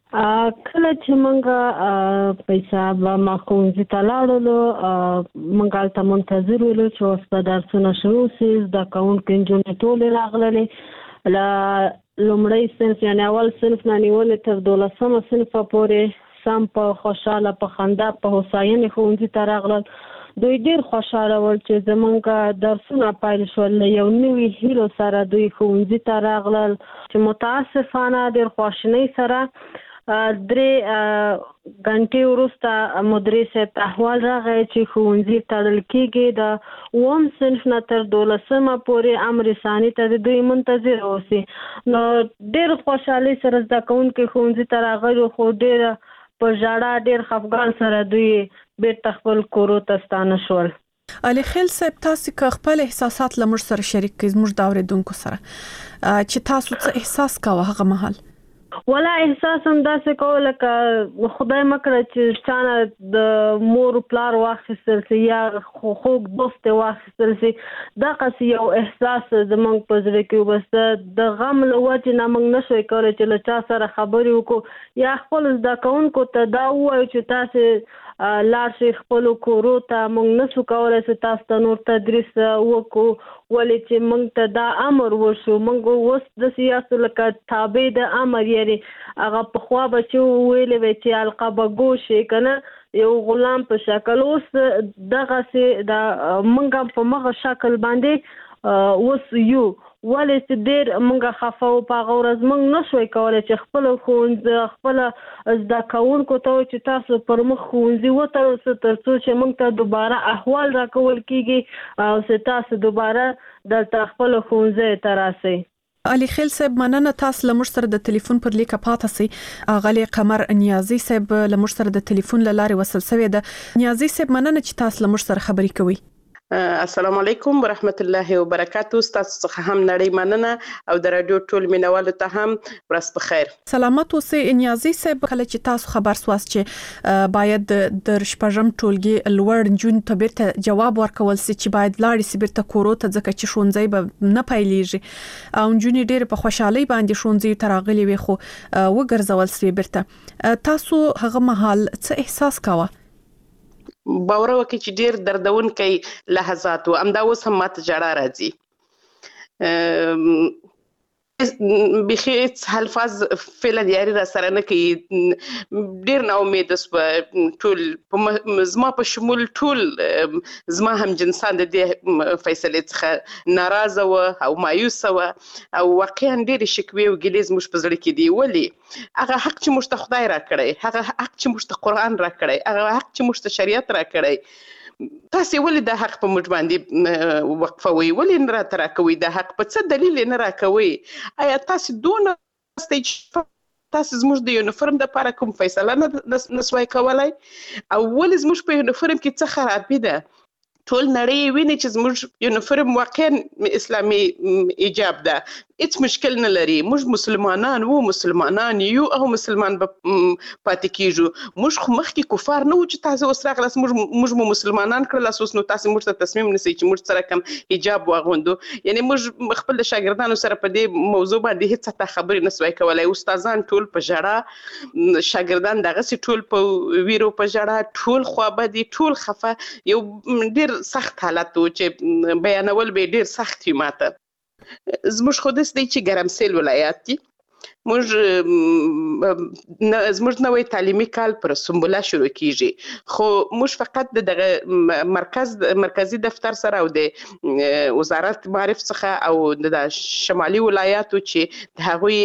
کله چې مونږه پیسې به مخونځي ته لاړو مونږه ته منتظر ولو چې اوس په درسونه شروع شي. د کاون کې جون ټول راغلي لا لومړی صنف یعنی اول صنف نه نیول تر 12مه صنف پورې سم په خوشاله په خندا په هوساینه ښوونځي ته راغلل. دوی ډیر خوشاله ول چې زمونږه درسونه پیل شول. یو نوې هیلو سره دوی ښوونځي ته راغلل چې متاسفانه ډیر خواشنۍ سره 3 غنټې وروسته مدیر صاحب احوال راغی چې ښوونځي تړل کیږي د اوم صنف نه تر 12مه پورې امر ثاني ته دوی منتظر اوسي. نو ډېر خوشحالي سره زده کوونکي ښوونځي ته راغلي خو ډېر په ژړا ډېر خفګان سره دوی بیرته خپل کورو ته ستانه شول. علي خیل صاحب تاسو که خپل احساسات لمر سره شریک کړئ زموږ د اوریدونکو سره چې تاسو څه احساس کاوه هغه مهال؟ ولا احساس هم داسې کوله که خدای مکړه چې چانه د مور پلار واخیستل سي یا خوږ دوست واخیستل سي دغه یو احساس زموږ په زړه کې وبس د غم له وجې نه موږ نشوی کولی چې له چا سره خبرې وکړو یا خپل زده کوونکو ته دا ووایو چې تاسې لاړ شئ خپلو کورو ته. موږ نشو کولی چې تاسو ته نور تدریس وکړو ولې چې موږ ته دا امر وشو. موږ اوس داسې یاستو لکه تابع د امر یعنې هغه پخوا به چې ویلې وی چې القبه ګوشې که نه یو غلام په شکل. اوس دغسې د موږ په مغه شکل باندې اوس یو ولې چې ډېر موږ خفه وو په هغه ورځ موږ نشوی کولی چې خپله ښوونځي خپله زده کوونکو ته وایو چې تاسو پر مخ ښوونځي وتړئ تر څو چې موږ ته دوباره احوال راکول کېږي او چې تاسو دوباره دلته خپلو ښوونځیو ته راسئ. علي خیل صاحب مننه تاسو لمر سره د ټلیفون پر لیکه پاتې سي. غالي قمر نیازي صاحب لمر سره د ټلیفون لاره وصل شوی ده. نیازي صاحب مننه چې تاسو لمر سره خبرې کوي. السلام علیکم ورحمت الله وبرکاتو. تاسو څخه هم نړۍ مننه او د رادیو ټول مینوالو ته هم ورځ په خیر. سلامت اوسئ نیازي صاحب. کله چې تاسو خبر سواست چې باید د شپږم ټولګي لوړ جون ته بیرته جواب ورکول سي چې باید لاړ سي بیرته کورو ته ځکه چې ښوونځي به نه پیلېږي او جونې ډېر په خوشحالي باندې ښوونځي ته راغلي وي خو وګرځول سي بیرته. تاسو هغه مهال څه احساس کاوه؟ باور وکړئ چې ډېر دردونکي لحظات و. همدا اوس هم ماته ژړا راځي. بخي الفاظ فعلا یاري را سره نه کوي. ډېر نا امیده سوه ټول زما په شمول ټول زما هم جنسان د دې فیصلې څخه ناراضه وه او مایوسه وه او واقعا ډېرې شکوې او ګیلې زموږ په زړه کې دي. ولې هغه حق چې موږ ته خدای راکړی، هغه حق چې موږ ته قرآن راکړی، هغه حق چې موږ ته شریعت راکړی، تاسې ولې دا حق په موږ باندې وقفوئ؟ ولې نه راته راکوئ دا حق؟ په څه دلیل یې نه راکوئ؟ آیا تاسې دونه یاستئ چې تاسې زموږ د یونیفورم دپاره کوم فیصله نه سوای کولی؟ او ولې زموږ په یونیفورم کې څه خرابي ده؟ ټول نړۍ ویني چې زموږ یونیفورم واقعا اسلامي ایجاب ده، هیڅ مشکل نه لري. موږ مسلمانان وو، مسلمانان یو او مسلمان به پاتې کیږو. موږ خو مخکې کفار نه وو چې تاسو اوس راغلاست موږ مو مسلمانان کړلاست اوس نو تاسو موږ ته تصمیم نیسئ چې موږ سره کوم حجاب واغوندو. یعنی موږ خپل د شاګردانو سره په دې موضوع باندې هیڅ ته خبرې نه سوای کولی. استادان ټول په ژړا، شاګردان دغسې ټول په ویرو په ژړا، ټول خوابدي، ټول خفه. یو ډېر سخت حالت و چې بیانول به ډېر سخت وي ماته. زموږ خو داسې دی چې ګرمسېل ولایت دي. زموږ نوی تعلیمي کال پر سنبله شروع کیږي خو موږ فقط دغه مرکزی دفتر سره او د وزارت معارف څخه او د شمالي ولایاتو چې د هغوی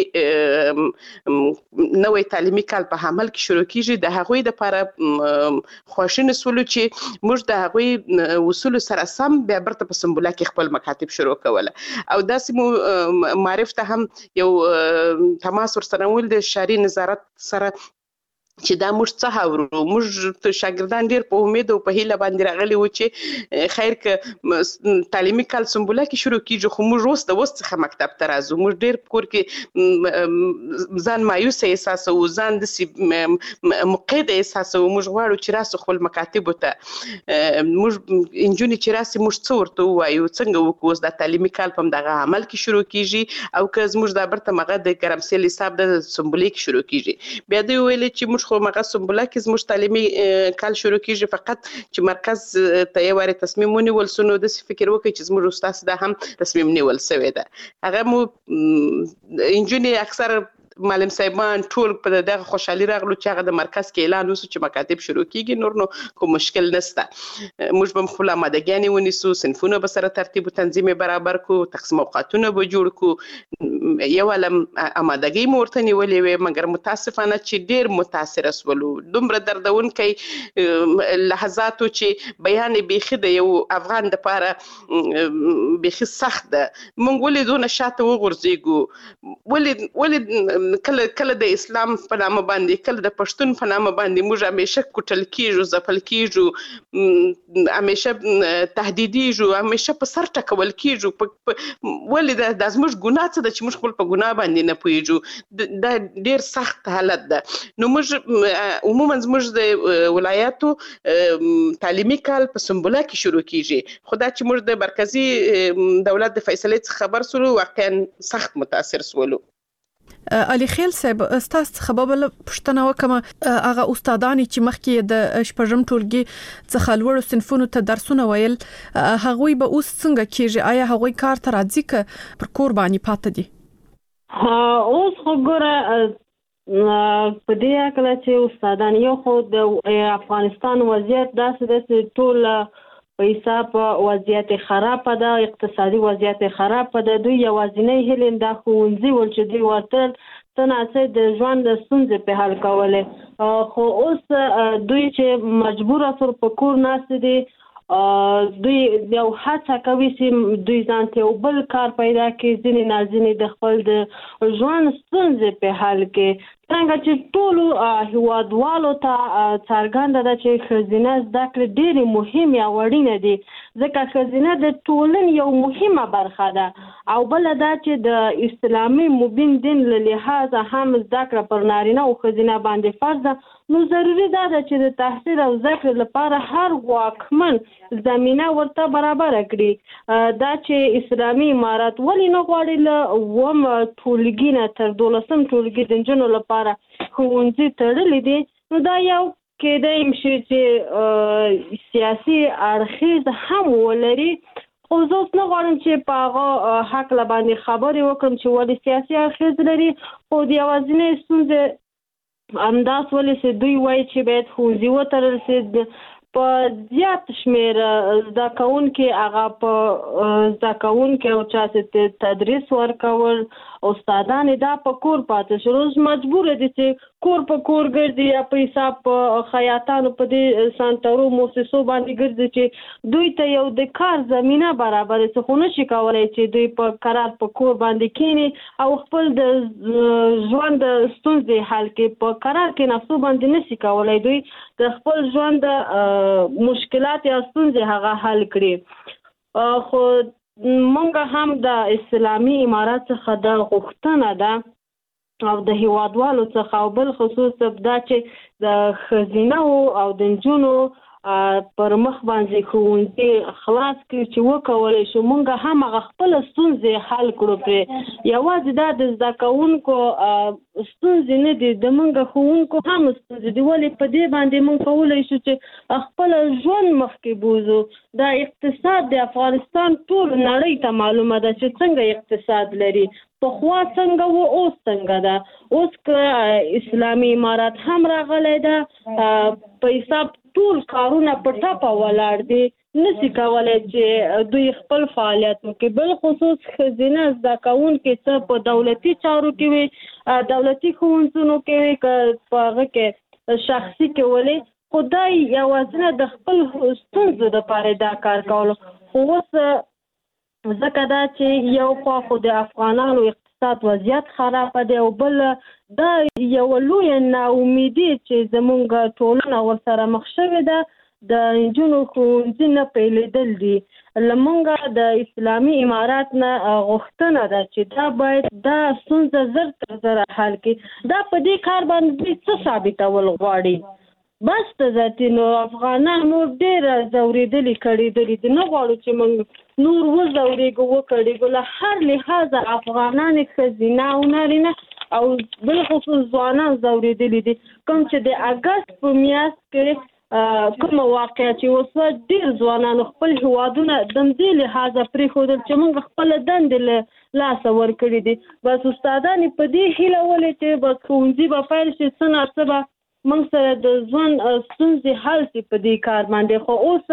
نوی تعلیمي کال په عمل کې شروع کیږي د هغوی لپاره خوښي نسولو چې موږ د هغوی وصول سره سم بیا برته په سنبله کې خپل مکاتب شروع کوله. او داسې مو معارف ته هم یو تماس ورسره ول د شهري نظارت سره چې دا موږ څه هاورو. موږ شاګردان ډېر په امید او په هیله باندې راغلي وو چې خیر که تعلیمي کال سنبله کې شروع کیږي خو موږ اوس څخه مکتب ته راځو. موږ ډېر په کور کې ځان مایوسه احساسوو، ځان داسې مقید احساسوو. موږ غواړو چې راسو خپل مکاتبو ته، موږ نجونې چې راسي موږ څه ورته ووایو، څنګه وکړو. اوس دا تعلیمي کال په همدغه عمل کې شروع کیږي او که زموږ دا برته مغه د ګرمسېل حساب د سنبلې کې شروع کیږي. بیا دوی ویلې چې موږ خو مغه سنبله کې زموږ تعلیمي کال شروع کیږي، فقط چې مرکز ته یو وارې تصمیم ونیول سو نو داسې فکر وکړئ چې زموږ استاد دا هم تصمیم نیول سوی ده. هغه مو نجونې اکثر معلم صاحبان ټول په دغه خوشحالي راغلو چې هغه د مرکز کې اعلان وسو چې مکاتب شروع کیږي. نور نو کوم مشکل نشته. موږ به خپل آمادګیانې ونیسو، صنفونه به سره ترتیب او تنظیم برابر کو، تقسیم اوقاتونه به جوړ کو. یو علم آمادګي مورته نیولې وي، مګر متاسفانه چې ډیر متاثر سولو. دومره دردونکي لحظاتو چې بیان بیخي د یو افغان د پاره بیخي سخت ده. مونږ ولې دونه شاته وغورځېږو؟ ولې کله د اسلام په نامه باندې، کله د پښتون په نامه باندې موږ همیشه کوټل کیږو، ځپل کیږو، همیشه تهدیدیږو، همیشه په سر ټکول کیږو. ولې دا زموږ ګناه څه ده چې موږ خپل په ګناه باندې نه پوهیږو؟ دا ډیر سخت حالت ده. نو موږ عموما زموږ د ولایاتو تعلیمي کال په سنبله کې شروع کیږي، خو دا چې موږ د مرکزی دولت د فیصلې څخه خبر سولو واقعا سخت متاثر سولو. علي خیل صاحب، استاد خبربل پښتنه وکم هغه استادانی چې مخکې د شپږم ټولګي څخه لوړ صنفونو ته درسونه ویل، هغوی به اوس څنګه کیږي؟ آیا هغوی کار ته راځي که پر کور باندې پاتې دي؟ اوس خو ګوره په دې اکله چې استادان یو خو د افغانستان وضعیت داسې ده چې ټول پیسې په وضعیت خراب ده، اقتصادي وضعیت خراب ده. دوی یوازینی هیله دا ښوونځي ول چې دوی ورتل تناسب د ژوند د ستونزې په حل کولې، خو اوس دوی چې مجبور سر په کور ناست دي، دوی یو هڅه کوي چې دوی ځان ته یو بل کار پیدا کړي، ځینې نازنې د خپل د ژوند ستونزې په حل کې. څنګه چې ټولو هیوادوالو ته څرګنده ده چې ښځینه زده کړې ډېرې مهمې او اړینې دي، ځکه ښځینه د ټولنې یو مهمه برخه ده. او بله دا چې د اسلامي مبین دین له لحاظه هم زده کړه پر نارینه او ښځینه باندې فرض ده. نو ضروري دا ده چې د تحصیل او زده کړې لپاره هر واکمن زمینه ورته برابره کړي. دا چې اسلامي امارت ولې نه غواړي له اووم ټولګي نه تر 12م ټولګي د نجونو لپاره ښوونځي تړلي دي، نو دا یو کېدای شي چې سیاسي اړخیز هم ولري. خو زه اوس نه غواړم چې په هغه هکله باندې خبرې وکړم چې ولې سیاسي اړخیز لري، خو د یوازینۍ ستونزې همداس ولې چې دوی وایي چې باید ښوونځي وتړل شي. په زیات شمیر زده کوونکي هغه په زده کوونکي او چا چې تدریس ورکول استادان دا په کور پاتې شو، روز مجبور دي چې کور په کور ګرځي یا په حساب په خیاطانو په دې سانترو مؤسسو باندې ګرځي چې دوی ته یو د کار زمينه برابر شي، خو نشي کولای چې دوی په قرار په کور باندې کینی او خپل د ژوند ستونزې حل کړي. په قرار کې نفسو باندې نشي کولای دوی د خپل ژوند مشکلات یا ستونزې هغه حل کړي. خو مونږ هم د اسلامي امارات څخه د غوښتنه ده او د هیوادوالو څخه او بل خصوص دا چې د ښځینه او د نجونو پر مخ باندې ښوونځي خلاص کړي چې وکولای شو مونږ هم هغه خپل ستونزې حل کړو. پرې یوازې دا د زده کوونکو ستونزې نه دي، د مونږ ښوونکو هم ستونزې دي. ولې په دې باندې مونږ کولی شو چې خپل ژوند مخکې بوزو. دا اقتصاد د افغانستان ټول نړۍ ته معلومه ده چې څنګه اقتصاد لري، پخوا څنګه و اوس څنګه ده. اوس که اسلامي امارات هم راغلی ده، په حساب ټول کارونه په ټپه ولاړ دي، نشي کولای چې دوی خپل فعالیت وکړي. بل خصوص ښځینه زده کوونکي څه په دولتي چارو کې وي، دولتي ښوونځیو کې وي، که په هغه کې شخصي کې ولې، خو دا یوازینه د خپل ستونزو دپاره دا کار کولو. خو اوس ځکه دا چې یو خوا خو د افغانانو اقتصاد وضعیت خراب دی او بل دا یو لوی ناامیدي چې زمونږ ټولنه ورسره مخ شوې ده، د نجونو ښوونځي نه پیلېدل دي. لمونږ د اسلامي امارات نه غوښتنه ده چې دا باید دا ستونزه زر تر زره حل کړي. دا په دې کار باندې دوی څه ثابتول غواړي؟ بس ته ذاتي نو افغانان نور ډېره ځورېدلي کړېدلي دي، نه غواړو چې موږ نور وځورېږو وکړېږو. له هر لحاظه افغانان ښځینه او نارینه او بل خصوص ځوانان ځورېدلي دي. کوم چې د اګست په میاشت کې کومه واقعه چې وسوه، ډېر ځوانانو خپل هیوادونه د همدې لحاظه پرېښودل چې موږ خپله دندې له لاسه ورکړي دي. بس استادان یې په دې هیله ولې چې بس ښوونځي به پیل شي، څه ناڅه به موږ سره د ژوند ستونزې حل شي په دې کار باندې. خو اوس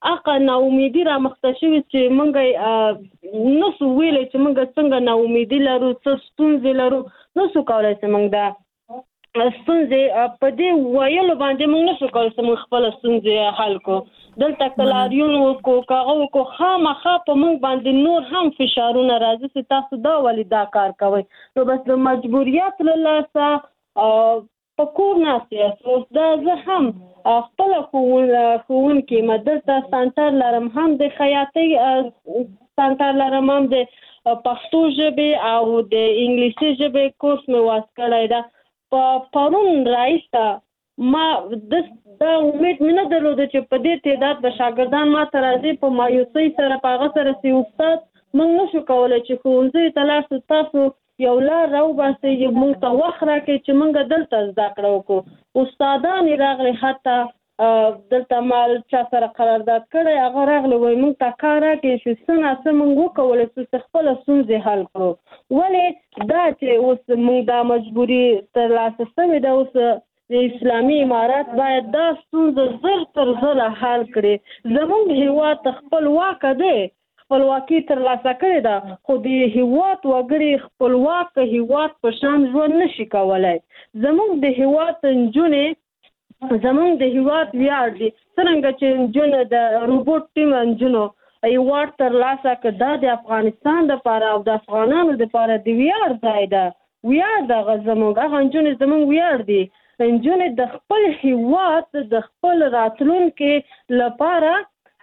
اقا ناامیدي را مخته شوي چې موږ نسو ویلی چې موږ څنګه ناامیدي لرو څه ستونزې لرو نسو کولی چې موږ دا ستونزې په دې ویلو باندې موږ نسو کولی چې موږ خپله ستونزې حل کړو دلته که لاریون وکړو که هغه وکړو خامخا په موږ باندې نور هم فشارونه راځي چې تاسو دا ولې دا کار کوئ نو بس د مجبوریت له لاسه په کور ناست یاست اوس دا زه هم خپله ښوونکې یم دلته سنټر لرم هم د خیاطۍ سنټر لرم هم د پښتو ژبې او د انګلیسي ژبې کورس مې واس کړی ده پرون راایسته ما دا امید مې نه درلوده چې په دې تعداد به شاګردان ما ته راځي په مایوسۍ سره په هغه سره چې استاد موږ نشو کولی چې ښوونځیو ته لاړ شو تاسو یو لار راوباسئ موږ ته وخت راکړئ چې موږ دلته زده کړه وکړو استادان یې راغلي حتی دلته ما چا سره قرارداد کړی هغه راغلی وایي موږ ته کار راکړئ چې څه ناڅه موږ وکولی شو چې خپله ستونزې حل کړو ولې دا چې اوس موږ دا مجبوري ترلاسه شوې ده اوس د اسلامي امارات باید دا ستونزه زر تر زره حل کړي زموږ هېواد خپلواکه دی خپلواکي ترلاسه کړې ده خو د هېواد وګړي خپلواک هېواد په شان ژوند نشي کولی زموږ د هېواد نجونې زموږ د هېواد ویاړ دي څرنګه چې نجونې د روبوټ ټیم نجونو ایوارډ ترلاسه کړه دا د افغانستان دپاره او د افغانانو دپاره د ویاړ ځای ده ویاړ ده هغه زموږ هغه نجونې زموږ ویاړ دي نجونې د خپل هېواد د خپل راتلونکي لپاره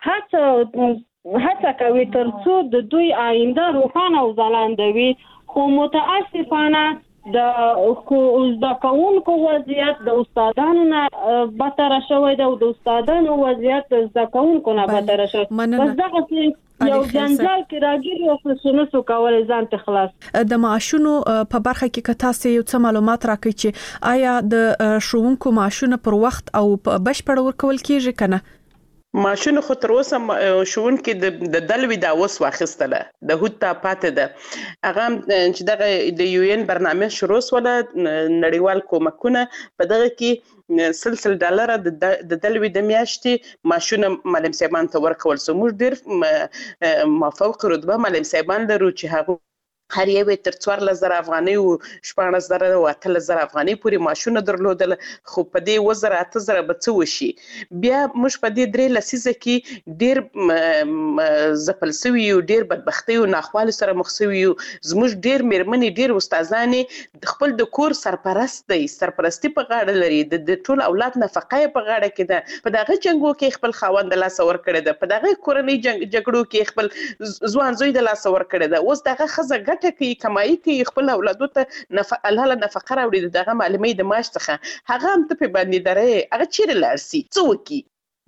هڅه کوي تر څو د دوی آینده روښانه او ځلانده وي خو متاسفانه د زده کوونکو وضعیت د استادانو نه بدتره شوی دی او د استادانو وضعیت د زده کوونکو نه بدتره شوی بس دغسې یو جنجال کې راګیر او څه نسو کولی ځان ته خلاص د معاشونو په برخه کې که تاسو یو څه معلومات راکړئ چې آیا د ښوونکو معاشونه پر وخت او په بشپړ ورکول کیږي که نه ماشونه خو تر اوسه ښوونکي د دلوي دا اوس واخیستله د هود ته پاتې ده هغه چې دغه د یو ان برنامه شروع سوله نړیوال کومکونه په دغه کې $100 د دلوي د میاشتې ماشونه معلم صاحبان ته ورکول سو موږ ډېر مافوق رتبه معلم صاحبان لرو چې هغه هر یو تر 14,000 افغانۍ او 14,000 او 18,000 افغانۍ پورې معاشونه درلودل خو په دې 8,000 به څه وشي بیا موږ په دې 3 لسیزه کې ډېر ځپل سوي یو ډېر بدبختۍ او ناخوالو سره مخ سوي یو زموږ ډېر مېرمنې ډېر استادانې خپل د کور سرپرست دی سرپرستی په غاړه لري د ټول اولاد نفقه په غاړه کې ده په دغه جنګو کې خپل خاوند د لاس ور کړی ده په دغه کورنۍ جګړو کې خپل ځوان زوی د لاس ور کړی ده اوس دغه ښځه کوي کمایي کوي خپل اولادو ته الهله نفقه راوړي دغه معلمۍ د معاش څخه هغه هم ته په باندې درې هغه چیرې لاړ سي څه وکړي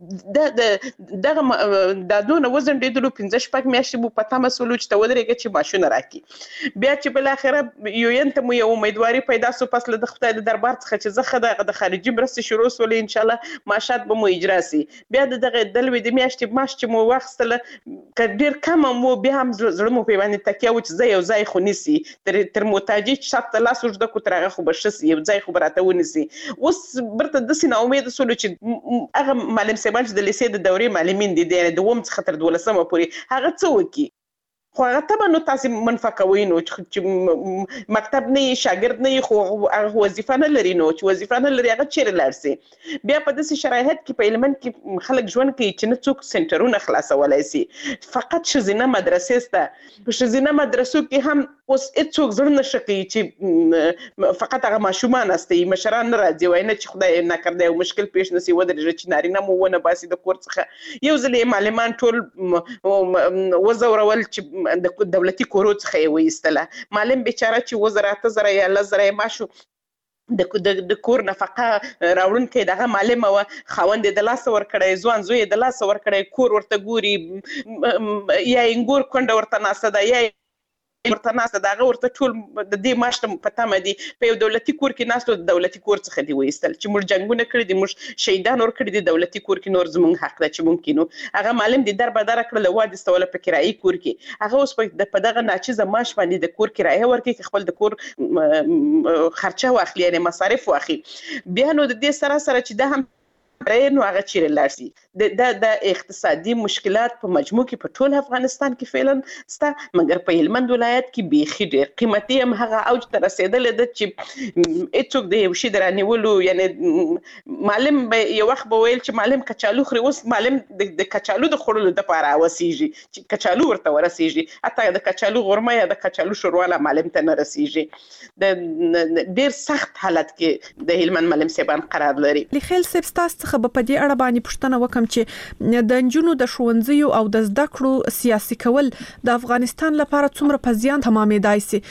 دا دونه وزن ډېدلو 15 میاشتې مو په تمه سولو چې ته ودرېږه چې معاشونه راکړي بیا چې بالاخره یو ین ته مو یو امیدواري پیدا سو پس له خدای د دربار څخه چې زه د خارجي مرستې شروع سولې انشاءالله معاشات به مو اجرا سي بیا دغه دلوي د میاشتې معاش چې مو واخیستله که ډېر کمه مو بیا هم زړه مو پرې باندې تکیه و چې زه یو ځای خو نیسي تر محتاجي شرط ته لاس اوږده کړو تر هغه خو به ښه سي یو ځای خو به راته ونیسي اوس برته داسې ناامیده سولو چې هغه معلم صاحبان چې د لیسې د دورې معلمین دي د 2 څخه تر 12 پورې هغه څه وکړي خو هغه طبعا نو تاسو منفعه کوئ نو چې مکتب نه شاګرد نه خو هغه وظیفه نه لري نو چې وظیفه نه لري هغه چیرې لاړ سي بیا په داسې شرایط کې په هلمند کې خلک ژوند کوي چې نه څوک سنټرونه خلاصولی سي فقط ښځینه مدرسې شته په ښځینه مدرسو کې هم اوس هېڅوک زړه نه ښه کوي چې فقط هغه ماشومان هستي مشران نه راځي وایي نه چې خدای ناکرده یو مشکل پیش نه سي ودرېږه چې نارینه مو ونه باسي د کور څخه یو ځل یې معلمان ټول وځورول چې د دولتي کورو څخه یې وایستله معلم بیچاره چې 8,000 یا 10,000 معاش د کور نفقه راوړونکی دغه معلمه وه خاوند یې د لاسه ورکړی ځوان زوی یې د لاسه ورکړی کور ورته ګوري یا انګور کونډه ورته ناسته ده یا ورته ناسته ده هغه ورته ټول د دې معاش ته په تمه دي په یو دولتي کور کې ناستو د دولتي کور څخه دي وایستل چې موږ جنګونه کړي دي موږ شهیدان ورکړي دي دولتي کور کې نور زموږ حق ده چې ممکن نو هغه معلم دي در بدره کړله واجستوله په کرایي کور کې هغه اوس په دغه ناچیزه معاش باندې د کور کرایه ورکړي خپل د کور خرچه واخلي یعنې مصارف واخلي بیا نو د دې سره چې دا هم نو هغه چیرې لاړ سي د اقتصادي مشکلات په مجموع کې په ټول افغانستان کې فعلا ستا، مګر په هلمند ولایت کې بیخي ډېر قیمتي هم هغه اوج ته رسېدلی ده چې هېڅوک د یو شي د رانیولو، یعنې معلم به یو وخت به ویل چې معلم کچالو خوري، اوس معلم د کچالو د خوړلو دپاره وسیږي چې کچالو ورته ورسیږي، حتی د کچالو غرمه یا د کچالو شوروا لا معلم ته نه رسیږي. د ډېر سخت حالت کې د هلمند معلم صاحبان قرار لري. لیخیل صاحب ستاسو څخه په دې اړه باندې پوښتنه وکم چې د نجونو د ښوونځیو او د زده کړو سیاسي کول د افغانستان لپاره څومره په زیان تمامېدای شي؟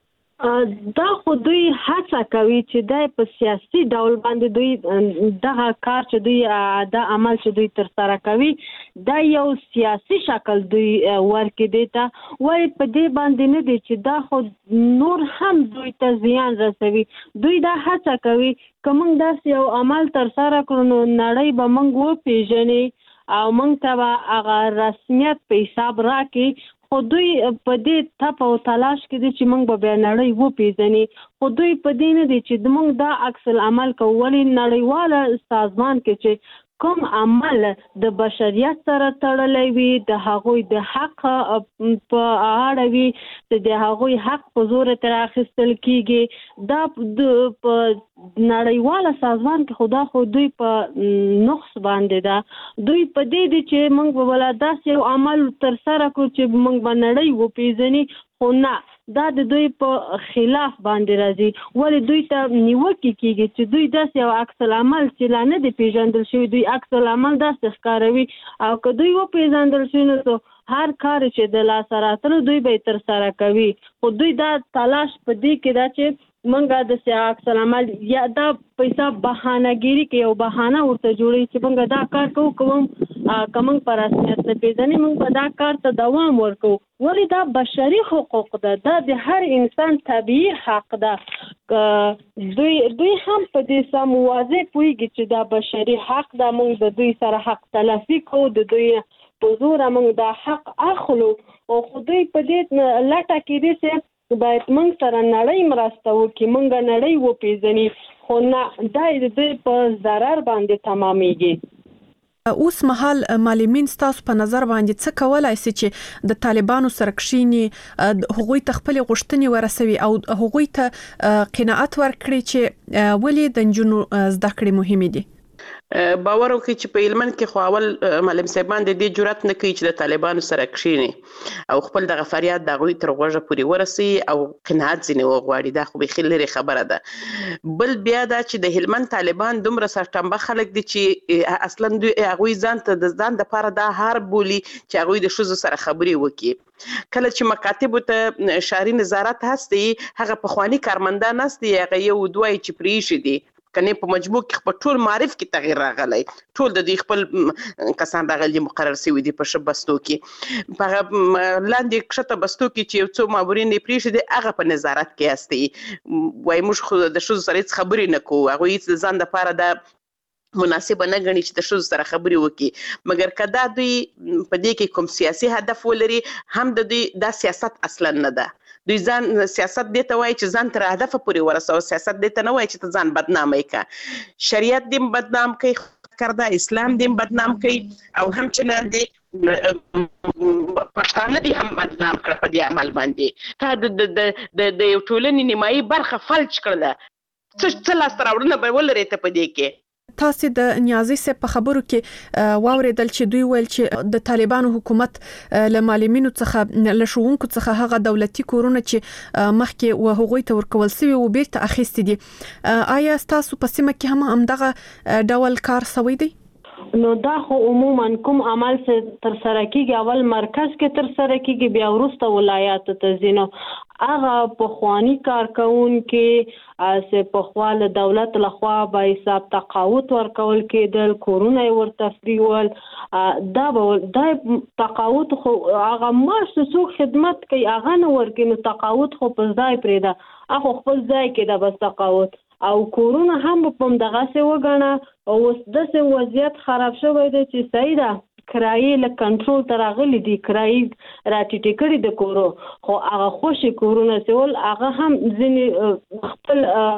دا خو دوی هڅه کوي چې د په سیاسي ډول باندې دوی دغه کار چې دوی د عمل چې دوی تر سره کوي دا یو سیاسي شکل دوی ورکې دی ته وای په دې باندې نه دی چې دا خو نور هم دوی ته زیان رسوي. دوی دا هڅه کوي کوم داس یو عمل تر سره کړو نو نړۍ به موږ وپیژني او موږ ته به هغه رسمیت په حساب راکړي، خو دوی په دې تپ او تلاش کې دي چې موږ به بیا نړۍ وپیژني، خو دوی په دې نه دي چې موږ دا عکس العمل کوو. ولې نړیواله سازمان کې چې کوم عمل د بشریت سره تړلی وي، د هغوی د حق په اړه وي، د هغوی حق په زور تر اخیستل کیږي، دا په نړیواله سازمان کې خدا خو دوی په نقص باندې ده. دوی په دې دي چې موږ به ولا داسې یو عمل تر سره کړو چې موږ به نړۍ وپیژني، خو نه، دا د دوی په خلاف باندې راځي. ولې دوی ته نیوکې کیږي چې دوی داسې یو عکس العمل چې لا نه دی پیژندل شوی، دوی عکس العمل داسې ښکاروي، او که دوی وپیژندل شي نو هر کار چې د لاسه راتلو دوی به تر سره کوي. خو دوی دا تلاش په دې کې دا چې منګه د عکس العمل یا دا پیسې بهانهګيري کې یو بهانه ورته جوړي چې منګه دا کار کوم پر رسمیت نه پیژني، موږ به دا کار ته دوام ورکو. ولې دا بشري حقوق ده، دا د هر انسان طبيعي حق ده. دوی هم په دې سم واضح پوهیږي چې دا بشري حق ده، موږ د دوی سره حق تلافي کوو، د دوی په زور موږ دا حق اخلو. او خو دوی په دې لټه کې دي چې باید موږ سره نړۍ مرسته وکړي، موږ نړۍ وپیژني، خو نه، دا د دوی په ضرر باندې تمامېږي. اوس مهال معلمین ستاسو په نظر باندې څه کولای شي چې د طالبانو سره کښینی، هغوی ته خپل غوښتنې ورسوي او هغوی ته قناعت ورکړي چې ولې د نجونو زده کړې مهمه دي؟ باور وکړي چې په هلمند کې خو اول معلم صاحبان د دې جرأت نه کوي چې د طالبانو سره کښیني او خپل دغه فریاد د هغوی تر غوږه پورې ورسي او قناعت ځینې وغواړي. دا خو بیخي لرې خبره ده. بل بیا دا چې د هلمند طالبان دومره سرټمبه خلک دي چې اصلا دوی هغوی ځان ته د ځان دپاره دا هار بولي چې هغوی د ښځو سره خبرې وکړي. کله چې مکاتبو ته ښاري نظارت هستي، هغه پخواني کارمندان هستي، هغه یو دوه چې پرېښي دي، کنه په مجموع کې په ټول معرف کې تغییر راغلی، ټول د دې خپل کسان راغلي مقرر شوي دي په بستو کې، په لاندې کښته بستو کې چې یو څو مامورین یې پرېښي دي، هغه په نظارت کې هستي. وایي موږ خو د ښځو سره هېڅ خبرې نه کوو، هغوی هېڅ د ځان دپاره دا مناسبه نه ګڼي چې د ښځو سره خبرې وکړي. مګر که دا دوی په دې کې کوم سیاسي هدف ولري، هم د دوی دا سیاست اصلا نه ده. دوی ځان سیاست دې ته وایي چې ځان تر هدفه پورې ورسوه، سیاست دې ته نه وایي چې ته ځان بدنامه کړه. شریعت دې بدنام کوي، کرده اسلام دې بدنام کوي، او همچنان دې پښتانه دې هم بدنام کړه په دې عمل باندې. تا د یو ټولنې نیمایي برخه فلج کړله. څه لاسته راوړنه به ولرې ته په دې کې؟ تاسو د نیازي صاحب په خبرو کې واوریدل چې دوی ویل چې د طالبانو حکومت له معلمینو څخه له ښوونکو څخه هغه دولتي کورونه چې مخکې و هغوی ته ورکول شوی او بیرته اخیستي دي. آیا تاسو په سیمه کې هم همدغه ډول کار شوی دی؟ نو دا خو عموما کوم عمل تر سره کیږي اول مرکز کې تر سره کیږي، بیا وروسته ولایاتو ته ځي. هغه پخوانی کارکونکي چې پخوا له دولت لخوا به حساب تقاعد ورکول کېدل، کورونه یې ورته فریول، دا تقاعد خو هغه معاش څوک خدمت کوي هغه نه ورکوي، نو تقاعد خو په ځای پرېږده، هغه خپل ځای کې ده بس تقاعد. او کورونه هم په همدغسې وګڼه. او اوس داسې وضعیت خراب شوی دی چې صحیح ده کرایې له کنټرول ته راغلي دي، کرایې راټیټې کړي د کورو، خو هغه خوشې کورونه چې ول هغه هم ځینې خپل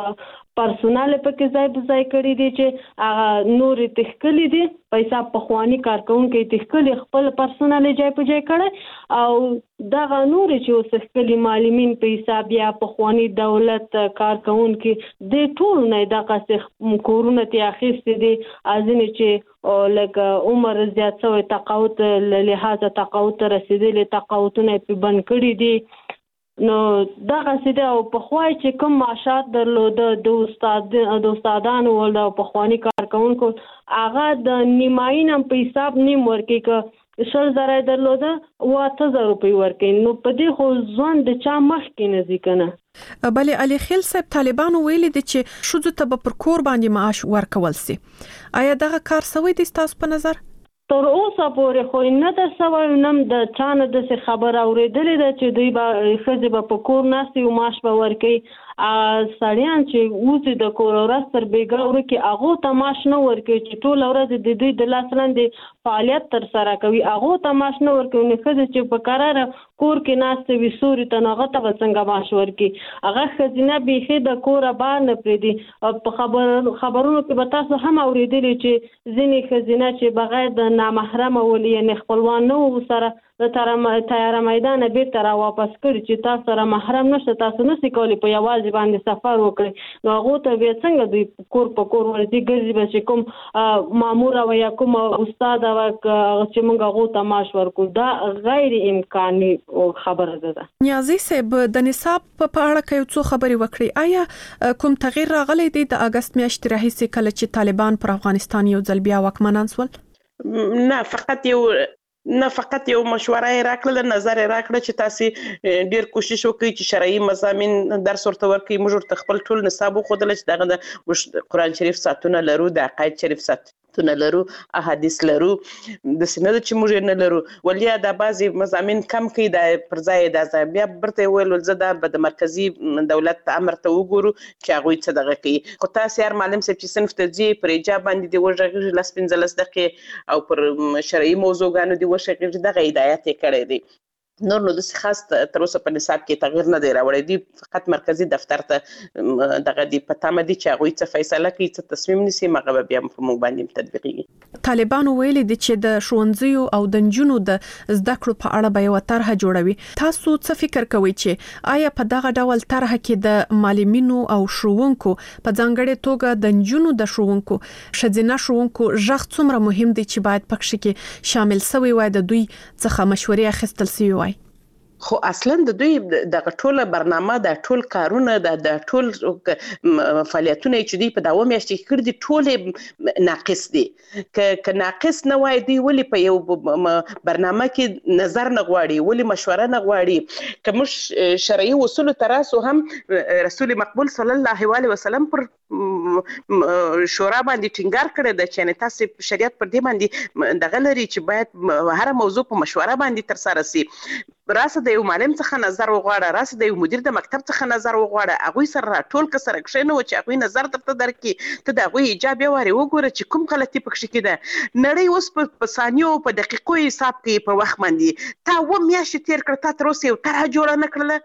پرسونل پکې ځای په ځای کړی دي چې هغه نور تخکلی دي پیسې په خواني کارکونکو تخکلی خپل پرسونل ځای په ځای کړی او دا نور چې وسخکلی معلمین په حساب یا په خواني دولت کارکونکو د ټول نه د قصه کورونه ته اخیستې دي ازنه چې لکه عمر زیات شوی تقاوت له لحاظه تقاوت رسیدلې تقاوتونه په بند کړی دي نو دا غسیده او په خوای چې کوم معاشات درلود د استادانو ول د په خواني کارکونکو هغه د نیماینم په حساب نیم ورکې ک شل زره درلود او 8000 روپۍ ورکې نو په دې خو ځوان د چا مخ کې نه ځکنه بلې علي خیل صاحب طالبانو ویلي دي چې شوزو ته پر کور باندې معاش ورکول سي آیا دغه کار سوي دي تاسو په نظر تر اوسه پورې خو نه د سوال نم د چانه د خبر اوریدلې ده چې دوی به خځه په کور ناسي او معاش به ورکي سړیان چې اوس د کور ورستر بیګاور کې هغه ته معاش نه ورکي چې ټول ورځ د دوی د لاسلاندې فعالیت تر سره کوي هغه ته معاش نه ورکي نو خځه چې په قرار کور کې ناسي وي سوري ته هغه ته څنګه معاش ورکي هغه خزینه به د کور بار نه پریدي په خبرونو کې به تاسو هم اوریدلې چې ځینې خزینه چې بغیر د نامحرم ولي نه خپلوان نو سره د تیار میدان بیرته را واپس کړي چې تاسو سره محرم نشته تاسو نشئ کولی په یوازې باندې سفر وکړي نو هغه ته به څنګه دوی کور په کور ورځي ګرځي به چې کوم مامور او یا کوم استاد او چې موږ هغه ته معاش ورکو دا غیر امکاني خبره ده نیازي صاحب د نصاب په اړه کې څو خبري وکړي آیا کوم تغییر راغلی دی د اگست میاشتې راهیسې کله چې طالبان پر افغانستان یو ځل بیا واکمنان شول نه فقط یو مشوره راکړه نظر راکړه چې تاسو ډیر کوشش وکړئ چې شرعي مضامین درس ورته ورکړئ موږ ورته خپل ټول نصاب خودل چې دغه د قران شریف ساتونه لرو د عقاید شریف ساتونه لرو احادیث لرو د سند چې موږ نه لرو ولیا د بعضي مضامین کم کې د پرځای د بیا برته ویل زده د مرکزی دولت امر ته وګورو چې هغه څه دغه کوي خو تاسو هر معلم صاحب چې صنف ته ځي پر ایجاب باندې دی ورغه لاس 15 دقیقې او پر شرعي موضوعګانو دی وشغل دغه هدایت کړی دی نور نو د خاص تر اوسه په نصاب کې تغییر نه دی راوړی دی فقط مرکزی دفتر ته دغه دی پته مدي چې هغه څه فیصله کوي څه تصمیم نیسي مغه بیا په موږ باندې تطبیقي طالبانو ویل دي چې د ښوونځیو او د نجونو د زده کړو په اړه به یو طرح جوړوي تاسو څه فکر کوئ چې آیا په دغه ډول طرح کې د معلمینو او ښوونکو په ځانګړي توګه د نجونو د ښوونکو شذینه ښوونکو ژغ څومره مهم دي چې باید پکې کې شامل شوی وای د دوی څخه مشورې اخیستل شوی وای خو اصلا د دوی د ټوله برنامه د ټول کارونه د ټول فعالیتونه چې دی په داوام میاشتې کړی دي ټول ناقص دي ک ناقص نه وای دی ولی په یو برنامه کې نظر نه غواړي ولی مشوره نه غواړي کوم شرعي اصول تراسو هم رسول مقبول صلی الله علیه وسلم پر شورا باندې ټینګار کړی د چې تاسو شریعت پر دې باندې دغه لري چې باید هر موضوع په مشوره باندې تر سره سي راسه د یو معلم څخه نظر وغواړه راسه د یو مدیر د مکتب څخه نظر وغواړه هغه سره ټول کسر کښینو چې هغه نظر درته درکې ته د هغه ایجاب واره وګوره چې کوم غلطي پکې کېده نړۍ اوس په ثانیو په دقیقو حساب کوي په وخت باندې تا و میاشتې تیر کړ تا تر اوسه یو طرح جوړه نه کړله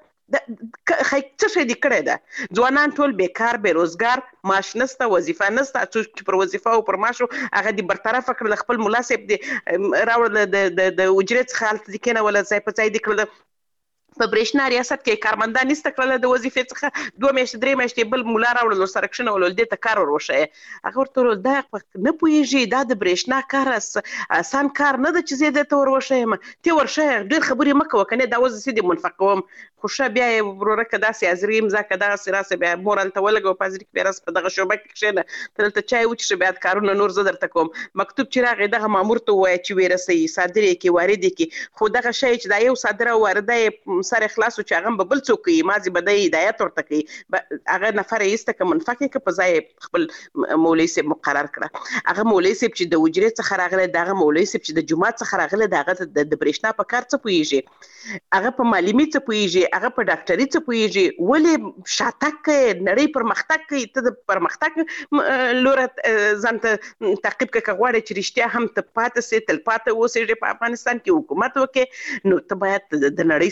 څه شي دي کړی ده ځوانان ټول بیکار بیروزګار معاش نشته وظیفه نشته چې پر وظیفه او پر معاش هغه دي برطرف کړل خپل مناسب دي راوړل د اجرت خالت دي کنه ولا ځای په ځای دي کړل په برېښنا ریاست کې کارمندان نشته کړل د وظیفې څخه 2 میاشتې 3 میاشتې بل مولا راوړل سرکشن ولول دې ته کار وروشه هغه ورته دا نه پوهیږي دا د برېښنا کار آسان کار نه د چې زیاده ته وروشه ته ورشه ډېر خبرې مکه وکنه دا وځي سي د منفقوم خوشا بیا ورور کدا سي ازریم زکه دا سراسه بیا مورال ته ولګو پازریک بیرس په دغه شوبه کې شنه تلته چای وچ بیا کارونه نور زدر تکوم مکتوب چې راغی دغه مامور ته وای چې ورسي صادره کې وارد کې خو دغه شی چې دا یو صادره وارده سره خلاص چې هغه بل څوک مازی بده هدایت ورته کوي هغه نفر ایسته کوم منفقه کې په ځای خپل مولوی سي مقرر کړه هغه مولوی سي چې د وجري څخه راغله دغه مولوی سي چې د جمعه څخه راغله دغه د برېښنا په کار څه پويږي هغه په معلومي څه پويږي هغه په ډاکټري څه پويږي ولې شاتک نړۍ پرمختګ کوي ته د پرمختګ لورت ځانته تعقیب کوي غواړي چې رښتیا هم ته پاتې سي تل پاتې اوسې په افغانستان کې حکومت وکړي نو ته باید د نړۍ سره ځان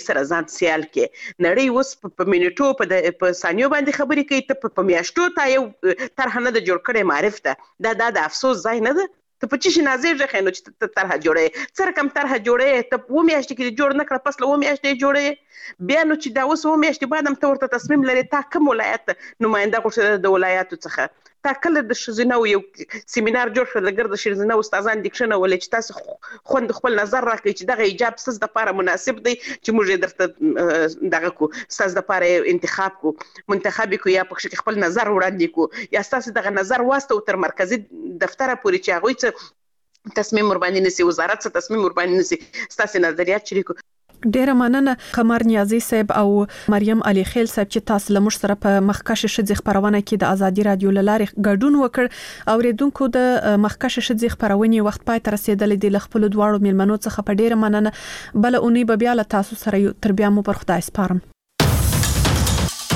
پوتنسیال کې نړۍ اوس په منټو په ثانیو باندې خبرې کوي ته په میاشتو تا یو طرح نه د جوړ کړي معرف ته دا د افسوس ځای نه ده ته په چی نازې ځخه نو چې طرح جوړې سره کم طرح جوړې ته و میاشتې کې جوړ نه کړ پس له و میاشتې جوړې بیا نو چې دا اوس و میاشتې بعد هم ته ورته تصمیم لري تا کوم ولایت نماینده غوښتل د ولایتو څخه تا کله د شزینو یو سیمینار جوړ کړ د ګرد شزینو استادان د کښنه ولې چې تاسو خوند خپل نظر راکړي چې دغه ایجاب سز د لپاره مناسب دی چې موږ درته دغه کو سز د لپاره انتخاب کو منتخب کو یا په خپل نظر وړاندې کو یا تاسو دغه نظر واسطه تر مرکزی دفتر پورې چې هغه تصمیم ور باندې نسی وزارت څخه تصمیم ور باندې نسی تاسو نظریات شریکو ډیره مننه قمر نیازی صاحب او مریم علي خیل صاحب چې تاسو لمر سره په مخکشه شذ خبرونه کې د ازادي رادیو لارې ګډون وکړ او ریدونکو د مخکشه شذ خبرونه وخت پای تر رسیدل د خپل دواړو ملمنو څخه په ډیره مننه بل اونې به بیا له تاسو سره تر بیا مو پر خدای سپارم